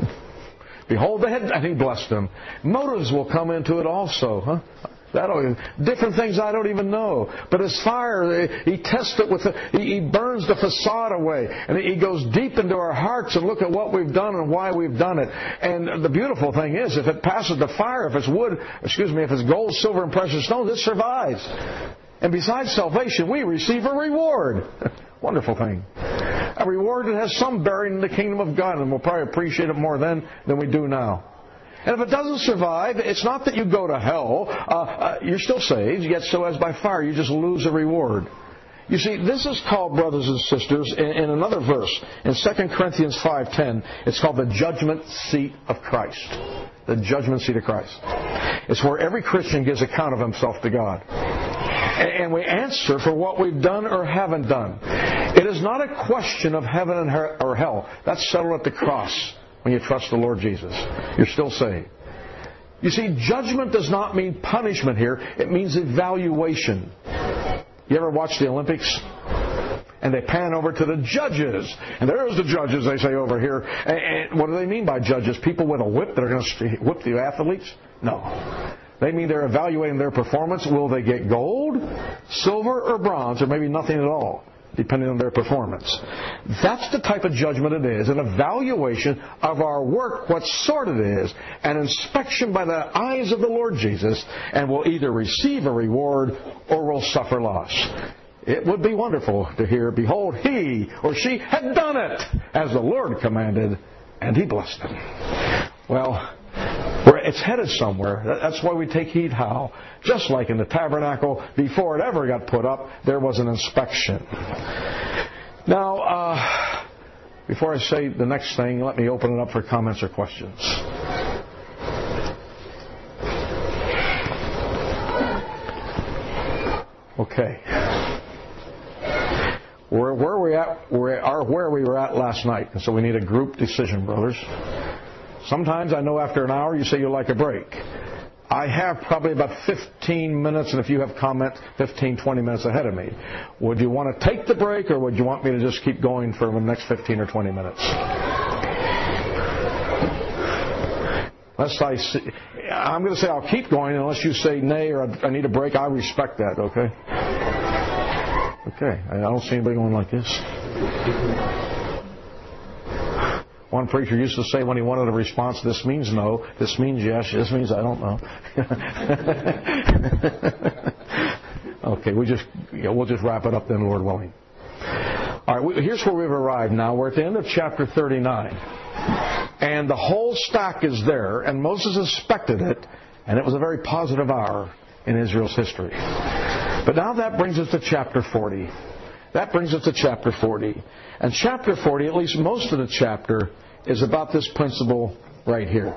Behold, they had, and He blessed them. Motives will come into it also. Huh? That'll, different things I don't even know. But as fire, He tests it with, the, he, he burns the facade away. And He goes deep into our hearts and look at what we've done and why we've done it. And the beautiful thing is, if it passes the fire, if it's wood, excuse me, if it's gold, silver, and precious stones, it survives. And besides salvation, we receive a reward. Wonderful thing. A reward that has some bearing in the kingdom of God, and we'll probably appreciate it more then than we do now. And if it doesn't survive, it's not that you go to hell. Uh, uh, you're still saved, yet so as by fire. You just lose a reward. You see, this is called, brothers and sisters, in, in another verse, in Second Corinthians five ten, it's called the judgment seat of Christ. The judgment seat of Christ. It's where every Christian gives account of himself to God. And we answer for what we've done or haven't done. It is not a question of heaven or hell. That's settled at the cross. When you trust the Lord Jesus, you're still saved. You see, judgment does not mean punishment here. It means evaluation. You ever watch the Olympics? And they pan over to the judges. And there's the judges, they say over here. And what do they mean by judges? People with a whip that are going to whip the athletes? No. They mean they're evaluating their performance. Will they get gold, silver, or bronze, or maybe nothing at all, depending on their performance. That's the type of judgment it is, an evaluation of our work, what sort it is, an inspection by the eyes of the Lord Jesus, and we'll either receive a reward or we'll suffer loss. It would be wonderful to hear, behold, he or she had done it as the Lord commanded and He blessed them. Well, it's headed somewhere. That's why we take heed how, just like in the tabernacle, before it ever got put up, there was an inspection. Now, uh, before I say the next thing, let me open it up for comments or questions. Okay. We're where we at. We are where we were at last night, and so we need a group decision, brothers. Sometimes I know after an hour you say you like a break. I have probably about fifteen minutes, and if you have comments, fifteen, twenty minutes ahead of me. Would you want to take the break, or would you want me to just keep going for the next fifteen or twenty minutes? Unless I see, I'm going to say I'll keep going unless you say nay or I need a break. I respect that, okay? Okay, I don't see anybody going like this. One preacher used to say when he wanted a response, this means no, this means yes, this means I don't know. Okay, we just yeah, we'll just wrap it up then, Lord willing. All right, here's where we've arrived now. We're at the end of chapter thirty-nine. And the whole stack is there, and Moses inspected it, and it was a very positive hour in Israel's history. But now that brings us to chapter forty. That brings us to chapter forty. And chapter forty, at least most of the chapter, is about this principle right here.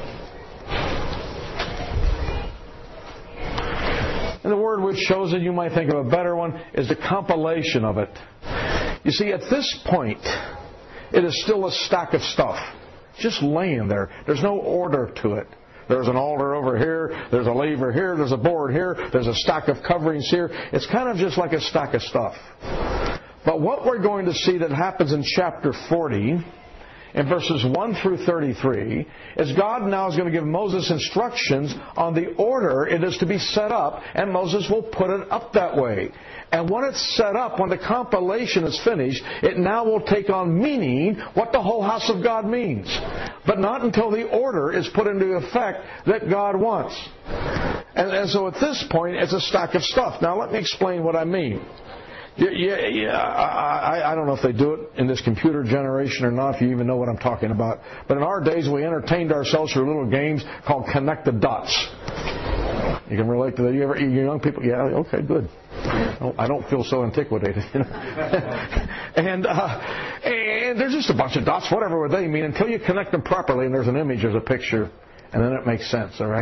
And the word which shows it, you might think of a better one, is the compilation of it. You see, at this point, it is still a stack of stuff, just laying there. There's no order to it. There's an altar over here, there's a laver here, there's a board here, there's a stack of coverings here. It's kind of just like a stack of stuff. But what we're going to see that happens in chapter forty, in verses one through thirty-three, is God now is going to give Moses instructions on the order it is to be set up, and Moses will put it up that way. And when it's set up, when the compilation is finished, it now will take on meaning what the whole house of God means. But not until the order is put into effect that God wants. And, and so at this point, it's a stack of stuff. Now let me explain what I mean. Yeah, yeah, yeah. I, I don't know if they do it in this computer generation or not, if you even know what I'm talking about. But in our days, we entertained ourselves through little games called Connect the Dots. You can relate to that. You, ever, you young people? Yeah, okay, good. I don't feel so intimidated. You know? and, uh, and there's just a bunch of dots, whatever they mean, until you connect them properly and there's an image, there's a picture, and then it makes sense, all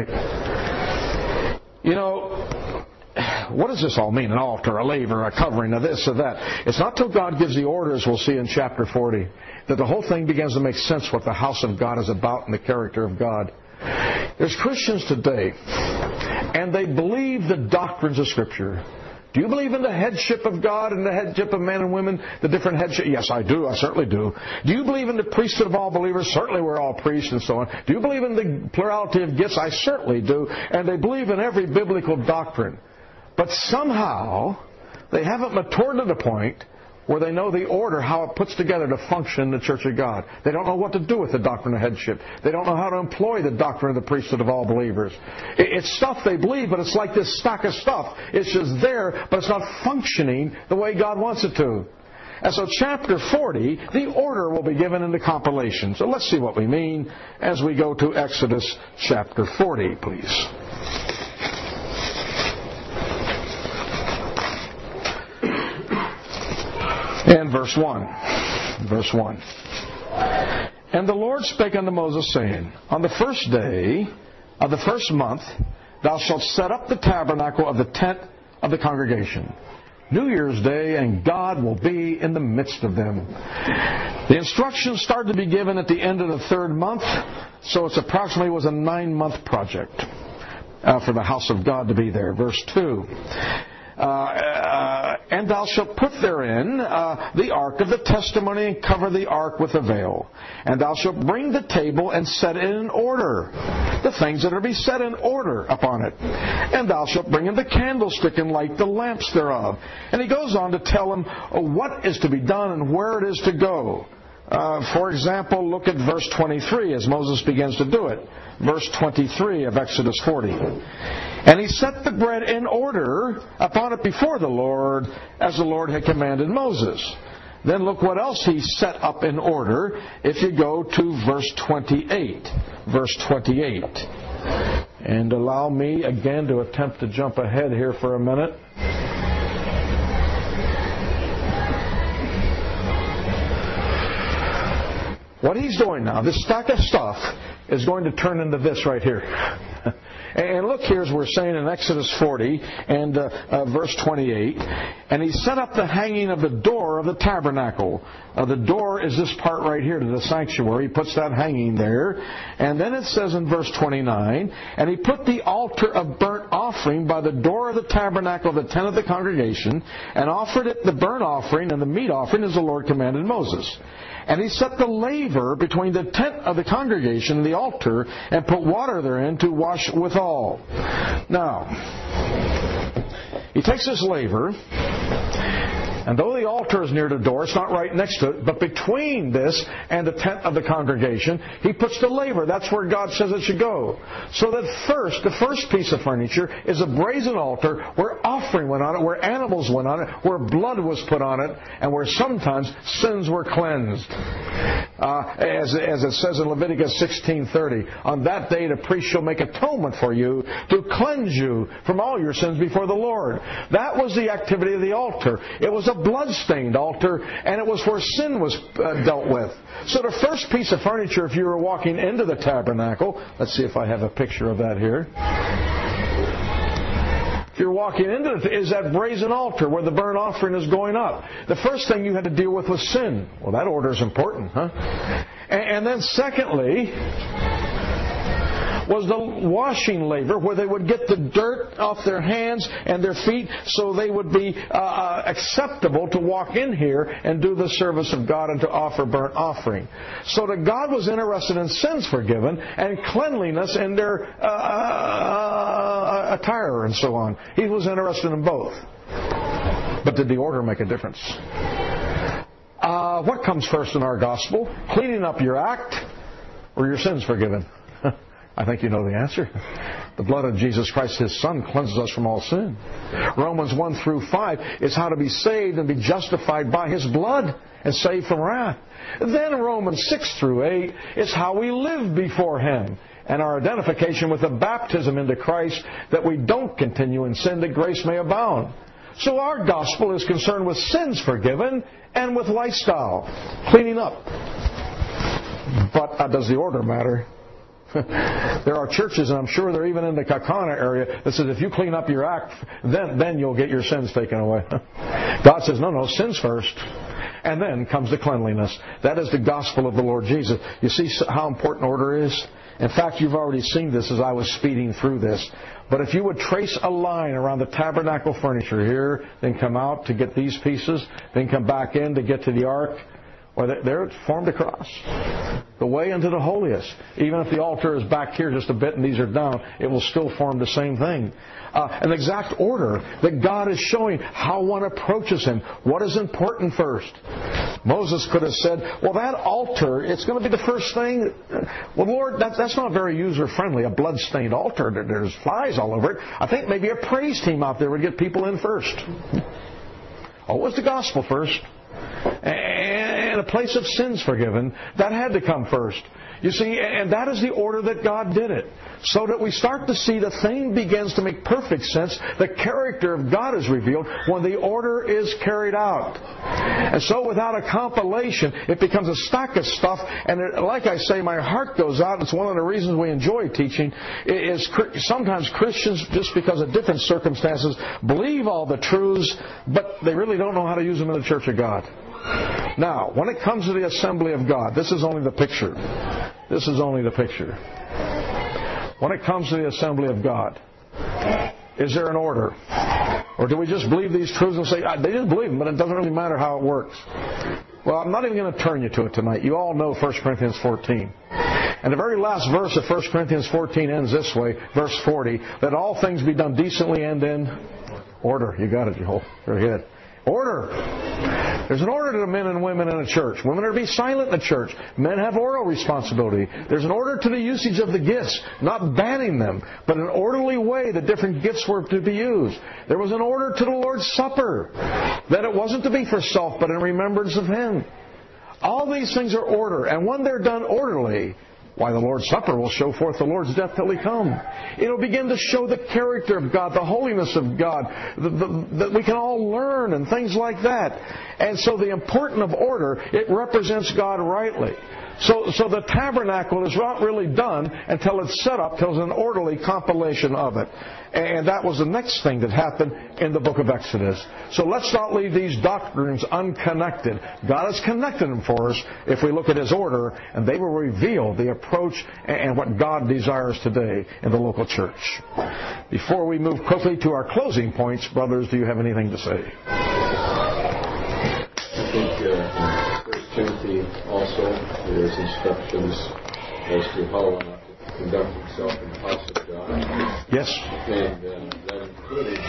right? You know, what does this all mean? An altar, a laver, a covering, a this or that. It's not till God gives the orders, we'll see in chapter forty, that the whole thing begins to make sense what the house of God is about and the character of God. There's Christians today, and they believe the doctrines of Scripture. Do you believe in the headship of God and the headship of men and women, the different headship? Yes, I do. I certainly do. Do you believe in the priesthood of all believers? Certainly we're all priests and so on. Do you believe in the plurality of gifts? I certainly do. And they believe in every biblical doctrine. But somehow they haven't matured to the point where they know the order, how it puts together to function in the Church of God. They don't know what to do with the doctrine of headship. They don't know how to employ the doctrine of the priesthood of all believers. It's stuff they believe, but it's like this stack of stuff. It's just there, but it's not functioning the way God wants it to. And so chapter forty, the order will be given in the compilation. So let's see what we mean as we go to Exodus chapter forty, please. And verse one. Verse one. And the Lord spake unto Moses, saying, On the first day of the first month thou shalt set up the tabernacle of the tent of the congregation. New Year's Day, and God will be in the midst of them. The instructions started to be given at the end of the third month, so it approximately was a nine-month project uh, for the house of God to be there. Verse two. Uh, uh, and thou shalt put therein uh, the ark of the testimony, and cover the ark with a veil. And thou shalt bring the table and set it in order, the things that are to be set in order upon it. And thou shalt bring in the candlestick and light the lamps thereof. And he goes on to tell him what is to be done and where it is to go. Uh, for example, look at verse twenty-three as Moses begins to do it. Verse twenty-three of Exodus forty. And he set the bread in order upon it before the Lord, as the Lord had commanded Moses. then look what else he set up in order if you go to verse twenty-eight. Verse twenty-eight. And allow me again to attempt to jump ahead here for a minute. What he's doing now, this stack of stuff, is going to turn into this right here. And look here, as we're saying in Exodus forty and uh, uh, verse twenty-eight. And he set up the hanging of the door of the tabernacle. Uh, the door is this part right here to the sanctuary. He puts that hanging there. And then it says in verse twenty-nine, and he put the altar of burnt offering by the door of the tabernacle of the tent of the congregation, and offered it the burnt offering and the meat offering as the Lord commanded Moses. And he set the laver between the tent of the congregation and the altar, and put water therein to wash withal. Now, he takes this laver, and though the altar is near the door, it's not right next to it, but between this and the tent of the congregation, he puts the laver. That's where God says it should go. So that first, the first piece of furniture is a brazen altar where offering went on it, where animals went on it, where blood was put on it, and where sometimes sins were cleansed. Uh, as, as it says in Leviticus sixteen thirty, on that day the priest shall make atonement for you to cleanse you from all your sins before the Lord. That was the activity of the altar. It was a blood-stained altar, and it was where sin was uh, dealt with. So the first piece of furniture, if you were walking into the tabernacle, let's see if I have a picture of that here. If you're walking into it, is that brazen altar where the burnt offering is going up. The first thing you had to deal with was sin. Well, that order is important, huh? And, and then secondly was the washing laver, where they would get the dirt off their hands and their feet so they would be uh, acceptable to walk in here and do the service of God and to offer burnt offering. So that God was interested in sins forgiven and cleanliness in their uh, uh, attire and so on. He was interested in both. But did the order make a difference? Uh, what comes first in our gospel? Cleaning up your act or your sins forgiven? I think you know the answer. The blood of Jesus Christ, His Son, cleanses us from all sin. Romans one through five is how to be saved and be justified by His blood and saved from wrath. Then Romans six through eight is how we live before Him and our identification with the baptism into Christ, that we don't continue in sin, that grace may abound. So our gospel is concerned with sins forgiven and with lifestyle, cleaning up. But uh, does the order matter? There are churches, and I'm sure they're even in the Kakana area, that says if you clean up your act, then, then you'll get your sins taken away. God says, no, no, sins first. And then comes the cleanliness. That is the gospel of the Lord Jesus. You see how important order is? In fact, you've already seen this as I was speeding through this. But if you would trace a line around the tabernacle furniture here, then come out to get these pieces, then come back in to get to the ark, or there formed a cross. The way into the holiest. Even if the altar is back here just a bit and these are down, it will still form the same thing. Uh, an exact order that God is showing how one approaches Him. What is important first? Moses could have said, well, that altar, it's going to be the first thing. Well, Lord, that, that's not very user-friendly, a blood-stained altar. There's flies all over it. I think maybe a praise team out there would get people in first. Oh, it was the gospel first. And a place of sins forgiven, that had to come first. You see, and that is the order that God did it. So that we start to see the thing begins to make perfect sense. The character of God is revealed when the order is carried out. And so without a compilation, it becomes a stack of stuff. And it, like I say, my heart goes out. It's one of the reasons we enjoy teaching. Is sometimes Christians, just because of different circumstances, believe all the truths, but they really don't know how to use them in the church of God. Now, when it comes to the assembly of God, this is only the picture. This is only the picture. When it comes to the assembly of God, is there an order? Or do we just believe these truths and say, they just believe them, but it doesn't really matter how it works? Well, I'm not even going to turn you to it tonight. You all know First Corinthians fourteen. And the very last verse of First Corinthians fourteen ends this way, verse forty, that all things be done decently and in order. You got it, Joel. Very good. Order. There's an order to men and women in a church. Women are to be silent in the church. Men have oral responsibility. There's an order to the usage of the gifts, not banning them, but an orderly way the different gifts were to be used. There was an order to the Lord's Supper, that it wasn't to be for self, but in remembrance of Him. All these things are order, and when they're done orderly, why, the Lord's Supper will show forth the Lord's death till He come. It'll begin to show the character of God, the holiness of God, that we can all learn and things like that. And so the importance of order, it represents God rightly. So, so the tabernacle is not really done until it's set up, until it's an orderly compilation of it. And that was the next thing that happened in the book of Exodus. So let's not leave these doctrines unconnected. God has connected them for us if we look at His order, and they will reveal the approach and what God desires today in the local church. Before we move quickly to our closing points, brothers, do you have anything to say? I think uh, First Timothy also, there's instructions as to how one ought to conduct himself in the house of God. Yes. And uh, that included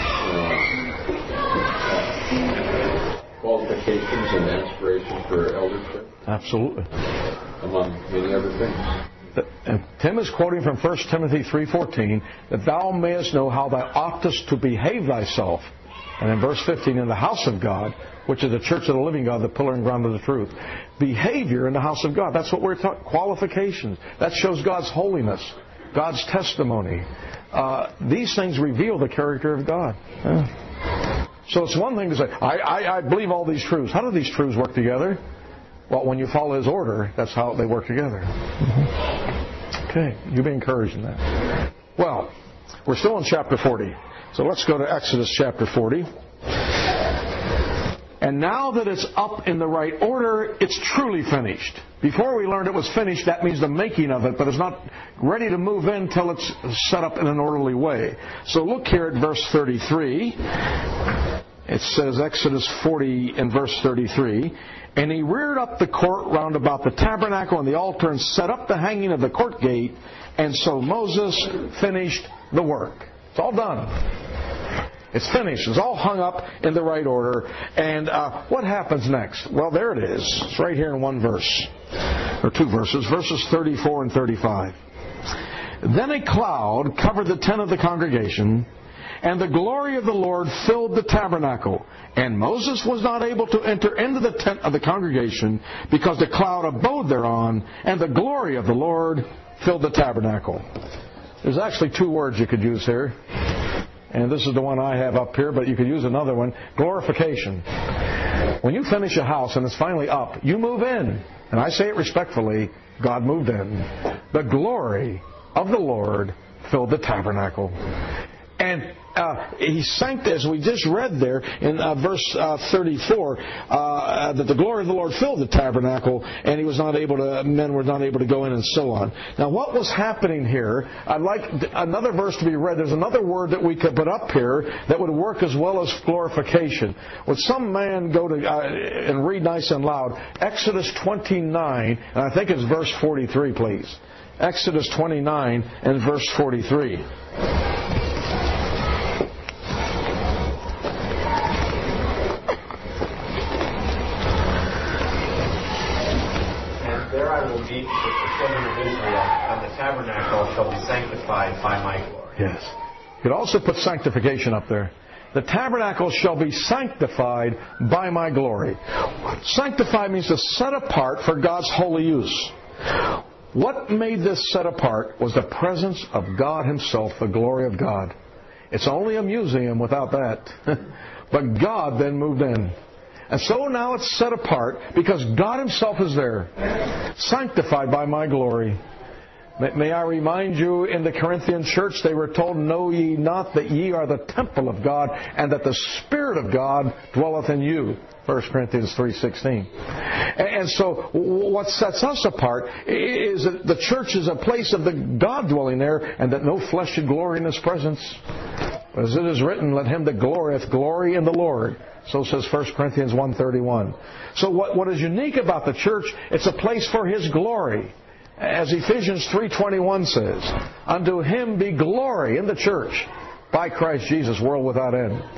uh, qualifications and aspiration for eldership. Absolutely. Among many other things. And Tim is quoting from First Timothy three fourteen, that thou mayest know how thou oughtest to behave thyself. And in verse fifteen, in the house of God, which is the church of the living God, the pillar and ground of the truth. Behavior in the house of God. That's what we're talking. Qualifications. That shows God's holiness, God's testimony. Uh, these things reveal the character of God. Yeah. So it's one thing to say, I, I, I believe all these truths. How do these truths work together? Well, when you follow His order, that's how they work together. Mm-hmm. Okay, you be encouraged in that. Well, we're still in chapter forty. So let's go to Exodus chapter forty. And now that it's up in the right order, it's truly finished. Before we learned it was finished, that means the making of it, but it's not ready to move in until it's set up in an orderly way. So look here at verse thirty-three. It says, Exodus forty and verse thirty-three, and he reared up the court round about the tabernacle and the altar and set up the hanging of the court gate, and so Moses finished the work. It's all done. It's finished. It's all hung up in the right order. And uh, what happens next? Well, there it is. It's right here in one verse. Or two verses. Verses thirty-four and thirty-five. Then a cloud covered the tent of the congregation, and the glory of the Lord filled the tabernacle. And Moses was not able to enter into the tent of the congregation, because the cloud abode thereon, and the glory of the Lord filled the tabernacle. There's actually two words you could use here. And this is the one I have up here, but you could use another one. Glorification. When you finish a house and it's finally up, you move in. And I say it respectfully, God moved in. The glory of the Lord filled the tabernacle. And uh, He sank, as we just read there in uh, verse uh, thirty-four, uh, that the glory of the Lord filled the tabernacle, and He was not able to, men were not able to go in, and so on. Now, what was happening here? I'd like another verse to be read. There's another word that we could put up here that would work as well as glorification. Would some man go to uh, and read nice and loud Exodus twenty-nine, and I think it's verse forty-three, please. Exodus twenty-nine and verse forty-three. With the children of Israel, and the tabernacle shall be sanctified by my glory. Yes. You could also put sanctification up there. The tabernacle shall be sanctified by my glory. Sanctified means to set apart for God's holy use. What made this set apart was the presence of God Himself, the glory of God. It's only a museum without that. But God then moved in. And so now it's set apart because God Himself is there. Sanctified by my glory. May I remind you, in the Corinthian church, they were told, know ye not that ye are the temple of God, and that the Spirit of God dwelleth in you. First Corinthians three sixteen. And so what sets us apart is that the church is a place of the God dwelling there, and that no flesh should glory in His presence. As it is written, let him that glorieth glory in the Lord. So says First Corinthians one thirty-one. So what, what is unique about the church, it's a place for His glory. As Ephesians three twenty-one says, unto Him be glory in the church by Christ Jesus, world without end.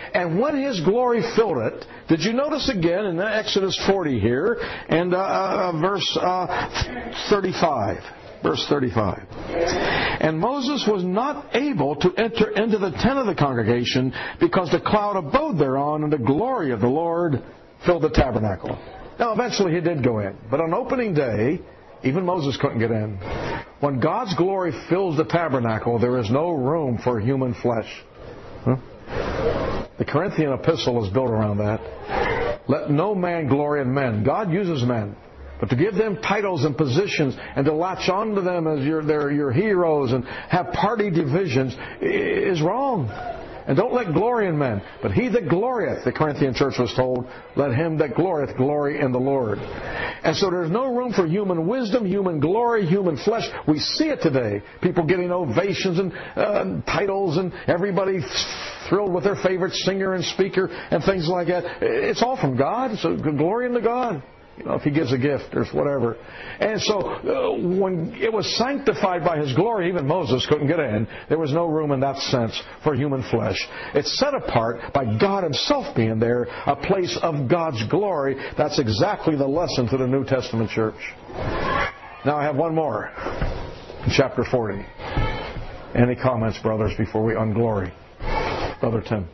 And when His glory filled it, did you notice again in Exodus forty here, and uh, uh, verse uh, thirty-five? Verse thirty-five. And Moses was not able to enter into the tent of the congregation because the cloud abode thereon, and the glory of the Lord filled the tabernacle. Now, eventually he did go in. But on opening day, even Moses couldn't get in. When God's glory fills the tabernacle, there is no room for human flesh. Huh? The Corinthian epistle is built around that. Let no man glory in men. God uses men. But to give them titles and positions and to latch on to them as your, their, your heroes and have party divisions is wrong. And don't let glory in men. But he that glorieth, the Corinthian church was told, let him that glorieth glory in the Lord. And so there's no room for human wisdom, human glory, human flesh. We see it today. People getting ovations and uh, titles and everybody thrilled with their favorite singer and speaker and things like that. It's all from God. So glory unto God. You know, if He gives a gift or whatever. And so uh, when it was sanctified by His glory, even Moses couldn't get in. There was no room in that sense for human flesh. It's set apart by God Himself being there, a place of God's glory. That's exactly the lesson to the New Testament church. Now I have one more. In chapter forty. Any comments, brothers, before we unglory? Brother Tim.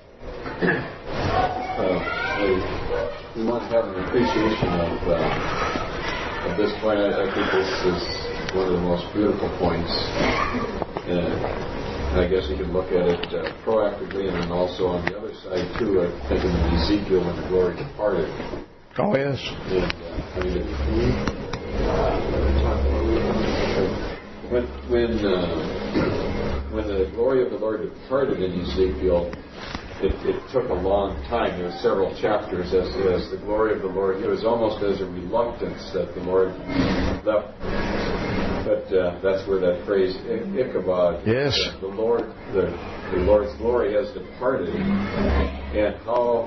Uh, We must have an appreciation of, uh, of this point. I, I think this is one of the most beautiful points. And I guess you can look at it uh, proactively, and then also on the other side, too, I'm thinking of Ezekiel when the glory departed. Oh, yes. And, uh, I mean, it, when, when, uh, when the glory of the Lord departed in Ezekiel, It, it took a long time. There were several chapters as, as the glory of the Lord. It was almost as a reluctance that the Lord left. But uh, that's where that phrase Ichabod. Yes. The Lord, the, the Lord's glory has departed, and how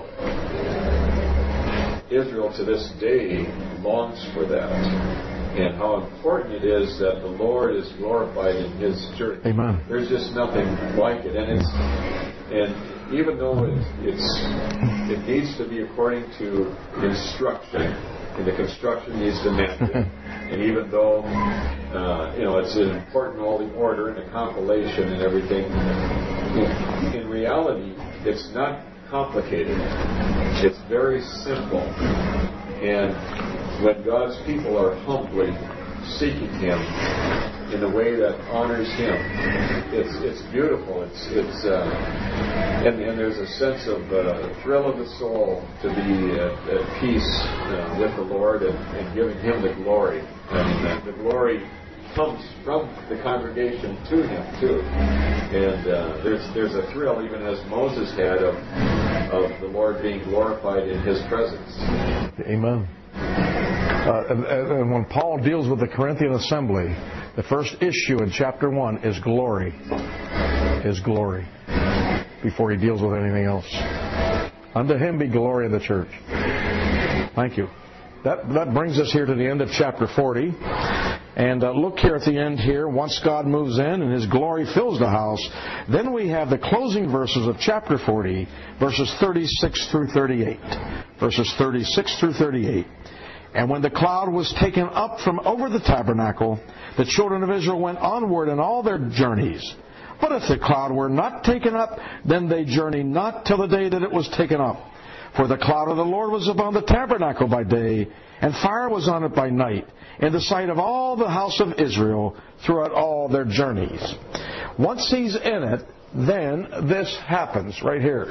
Israel to this day longs for that, and how important it is that the Lord is glorified in His church. Amen. There's just nothing like it, and it's and. Even though it's, it's it needs to be according to instruction, and the construction needs to match it. And even though uh, you know it's important, all the order and the compilation and everything, in, in reality, it's not complicated. It's very simple. And when God's people are humbly seeking Him in a way that honors Him, it's it's beautiful. It's it's uh, and, and there's a sense of uh, thrill of the soul to be at, at peace uh, with the Lord and, and giving Him the glory. And uh, the glory comes from the congregation to Him too. And uh, there's there's a thrill, even as Moses had, of of the Lord being glorified in His presence. Amen. Uh, and, and when Paul deals with the Corinthian assembly, the first issue in chapter one is glory. Is glory. Before he deals with anything else. Unto Him be glory in the church. Thank you. That, that brings us here to the end of chapter forty. And uh, look here at the end here. Once God moves in and His glory fills the house, then we have the closing verses of chapter forty, verses thirty-six through thirty-eight. Verses thirty-six through thirty-eight. And when the cloud was taken up from over the tabernacle, the children of Israel went onward in all their journeys. But if the cloud were not taken up, then they journeyed not till the day that it was taken up. For the cloud of the Lord was upon the tabernacle by day, and fire was on it by night, in the sight of all the house of Israel throughout all their journeys. Once He's in it, then this happens right here.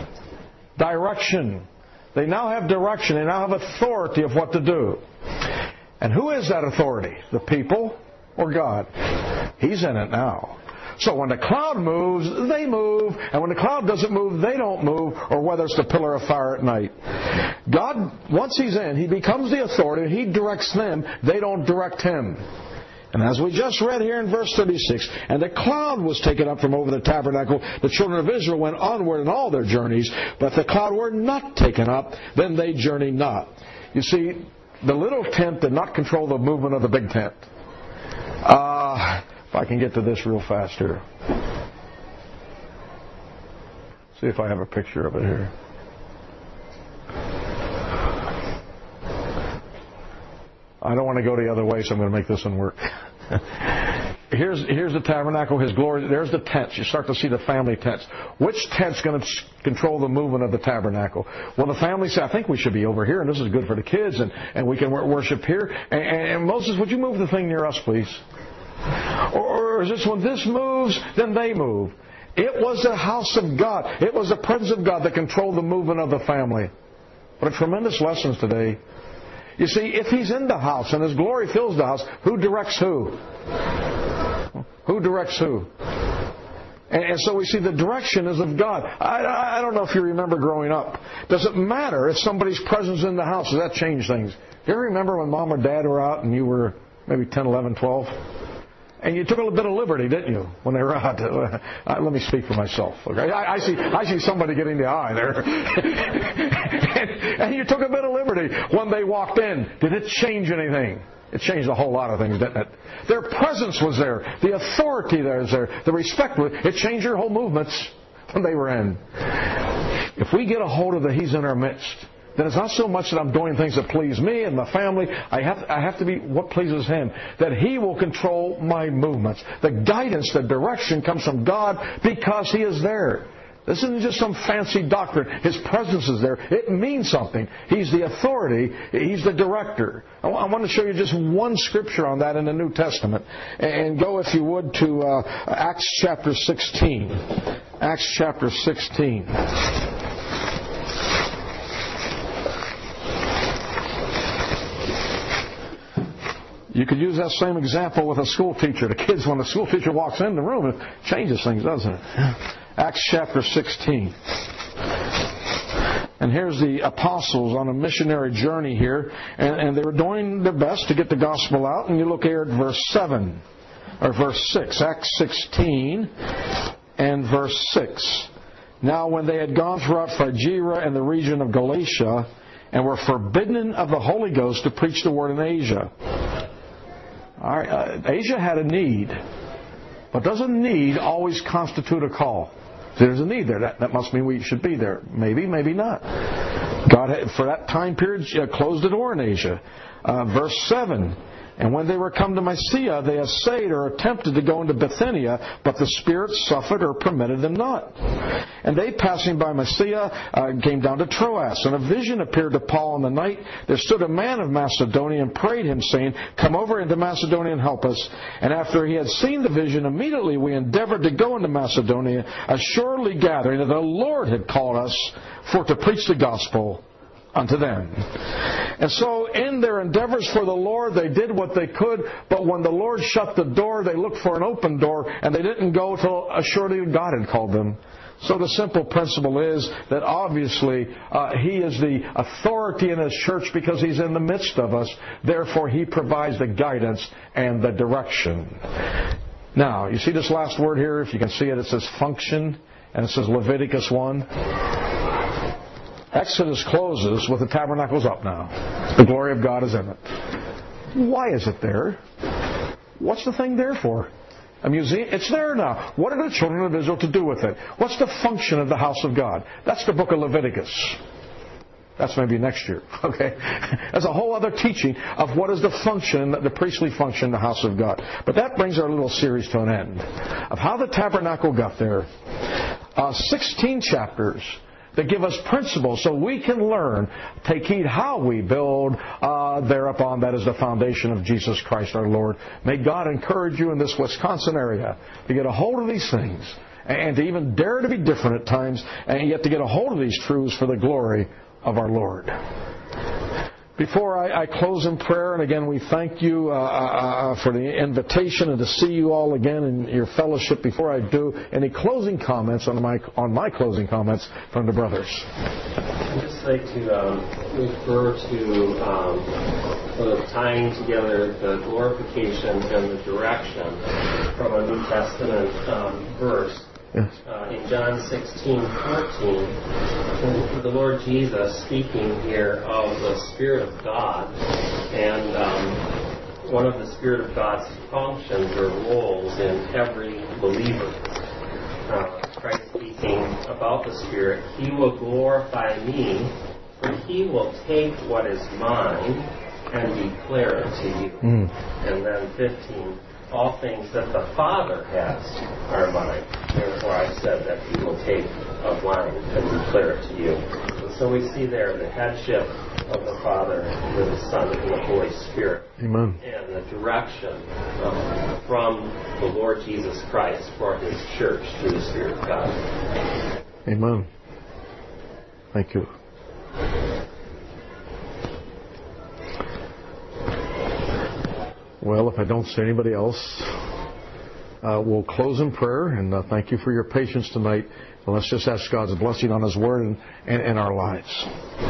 Direction. They now have direction. They now have authority of what to do. And who is that authority? The people or God? He's in it now. So when the cloud moves, they move. And when the cloud doesn't move, they don't move. Or whether it's the pillar of fire at night. God, once He's in, He becomes the authority. He directs them. They don't direct Him. And as we just read here in verse thirty-six, and the cloud was taken up from over the tabernacle, the children of Israel went onward in all their journeys, but if the cloud were not taken up, then they journeyed not. You see, the little tent did not control the movement of the big tent. Uh, if I can get to this real fast here. see if I have a picture of it here. I don't want to go the other way, so I'm going to make this one work. Here's, here's the tabernacle, His glory. There's the tents. You start to see the family tents. Which tent's going to control the movement of the tabernacle? Well, the family say, I think we should be over here, and this is good for the kids, and, and we can worship here. And, and, and Moses, would you move the thing near us, please? Or, or is this when this moves, then they move? It was the house of God. It was the presence of God that controlled the movement of the family. What a tremendous lessons today. You see, if He's in the house and His glory fills the house, who directs who? Who directs who? And, and so we see the direction is of God. I, I don't know if you remember growing up. Does it matter if somebody's presence in the house? Does that change things? Do you remember when Mom or Dad were out and you were maybe ten, eleven, twelve? And you took a little bit of liberty, didn't you, when they were out? Uh, let me speak for myself. Okay? I, I see I see somebody getting the eye there. and, and you took a bit of liberty when they walked in. Did it change anything? It changed a whole lot of things, didn't it? Their presence was there. The authority there is there. The respect was there. It changed your whole movements when they were in. If we get a hold of the He's in our midst, then it's not so much that I'm doing things that please me and my family. I have to, I have to be what pleases Him. That He will control my movements. The guidance, the direction comes from God because He is there. This isn't just some fancy doctrine. His presence is there. It means something. He's the authority. He's the director. I want to show you just one scripture on that in the New Testament. And go, if you would, to uh, Acts chapter sixteen. Acts chapter sixteen. You could use that same example with a school teacher. The kids, when the school teacher walks in the room, it changes things, doesn't it? Acts chapter sixteen. And here's the apostles on a missionary journey here. And, and they were doing their best to get the gospel out. And you look here at verse seven. Or verse six. Acts sixteen and verse six. Now when they had gone throughout Phrygia and the region of Galatia, and were forbidden of the Holy Ghost to preach the word in Asia. All right, uh, Asia had a need, but doesn't need always constitute a call? There's a need there. That, that must mean we should be there. Maybe, maybe not. God, had, for that time period, closed the door in Asia. Uh, verse seven. And when they were come to Mysia, they essayed or attempted to go into Bithynia, but the Spirit suffered or permitted them not. And they, passing by Mysia, uh, came down to Troas. And a vision appeared to Paul in the night. There stood a man of Macedonia and prayed him, saying, Come over into Macedonia and help us. And after he had seen the vision, immediately we endeavored to go into Macedonia, assuredly gathering that the Lord had called us for to preach the gospel unto them. And so in their endeavors for the Lord, they did what they could, but when the Lord shut the door, they looked for an open door, and they didn't go till assuredly God had called them. So the simple principle is that obviously uh, He is the authority in His church because He's in the midst of us. Therefore, He provides the guidance and the direction. Now, you see this last word here? If you can see it, it says function, and it says Leviticus one. Exodus closes with the tabernacle's up now. The glory of God is in it. Why is it there? What's the thing there for? A museum? It's there now. What are the children of Israel to do with it? What's the function of the house of God? That's the book of Leviticus. That's maybe next year. Okay? There's a whole other teaching of what is the function, the priestly function in the house of God. But that brings our little series to an end. Of how the tabernacle got there. Uh, sixteen chapters that give us principles so we can learn, take heed how we build uh, thereupon. That is the foundation of Jesus Christ our Lord. May God encourage you in this Wisconsin area to get a hold of these things and to even dare to be different at times, and yet to get a hold of these truths for the glory of our Lord. Before I, I close in prayer, and again we thank you uh, uh, for the invitation and to see you all again in your fellowship. Before I do, any closing comments on my on my closing comments from the brothers? I'd just like to um, refer to um, sort of tying together the glorification and the direction from a New Testament um, verse. Yes. Uh, in John sixteen fourteen, the Lord Jesus speaking here of the Spirit of God, and um, one of the Spirit of God's functions or roles in every believer. Uh, Christ speaking speaking about the Spirit, He will glorify me, for He will take what is mine and declare it to you. Mm. And then fifteen, all things that the Father has are mine. Therefore I said that He will take of mine and declare it to you. And so we see there the headship of the Father, the Son, and the Holy Spirit. Amen. And the direction um, from the Lord Jesus Christ for His church through the Spirit of God. Amen. Thank you. Well, if I don't see anybody else, uh, we'll close in prayer, and uh, thank you for your patience tonight. And let's just ask God's blessing on His Word and, and, and our lives.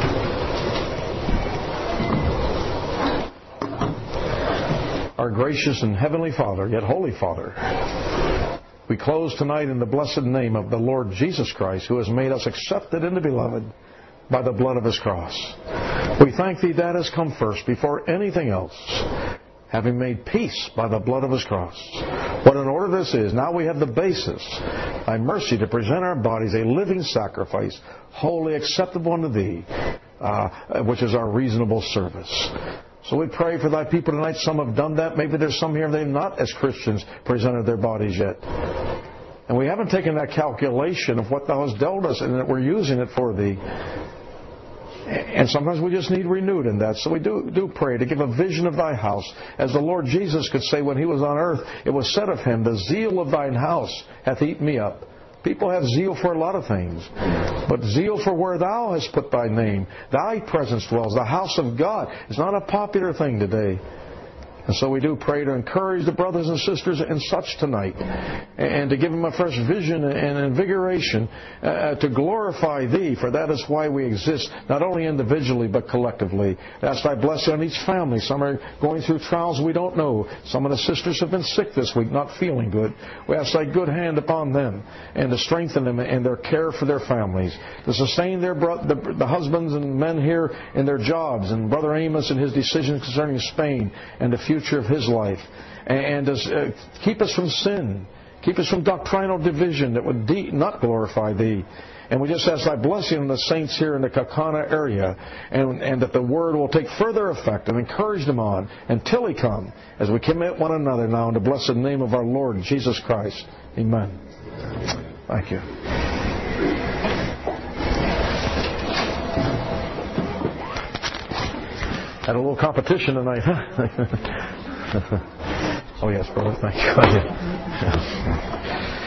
Our gracious and heavenly Father, yet holy Father, we close tonight in the blessed name of the Lord Jesus Christ, who has made us accepted in the Beloved by the blood of His cross. We thank Thee that has come first before anything else, having made peace by the blood of His cross. What an order this is. Now we have the basis, Thy mercy, to present our bodies a living sacrifice, wholly acceptable unto Thee, uh, which is our reasonable service. So we pray for Thy people tonight. Some have done that. Maybe there's some here that have not, as Christians, presented their bodies yet. And we haven't taken that calculation of what Thou hast dealt us and that we're using it for Thee. And sometimes we just need renewed in that. So we do, do pray to give a vision of Thy house. As the Lord Jesus could say when He was on earth, it was said of Him, the zeal of Thine house hath eaten me up. People have zeal for a lot of things. But zeal for where Thou hast put Thy name, Thy presence dwells, the house of God. It's not a popular thing today. And so we do pray to encourage the brothers and sisters in such tonight, and to give them a fresh vision and invigoration uh, to glorify Thee, for that is why we exist, not only individually but collectively. Ask Thy blessing on each family. Some are going through trials we don't know. Some of the sisters have been sick this week, not feeling good. We ask Thy good hand upon them, and to strengthen them in their care for their families, to sustain their bro- the, the husbands and men here in their jobs, and Brother Amos and his decisions concerning Spain and the future of his life, and uh, keep us from sin, keep us from doctrinal division that would de- not glorify Thee. And we just ask Thy blessing on the saints here in the Kaukauna area, and, and that the Word will take further effect and encourage them on until He come, as we commit one another now in the blessed name of our Lord Jesus Christ. Amen. Thank you. Had a little competition tonight, huh? Oh yes, brother, thank you.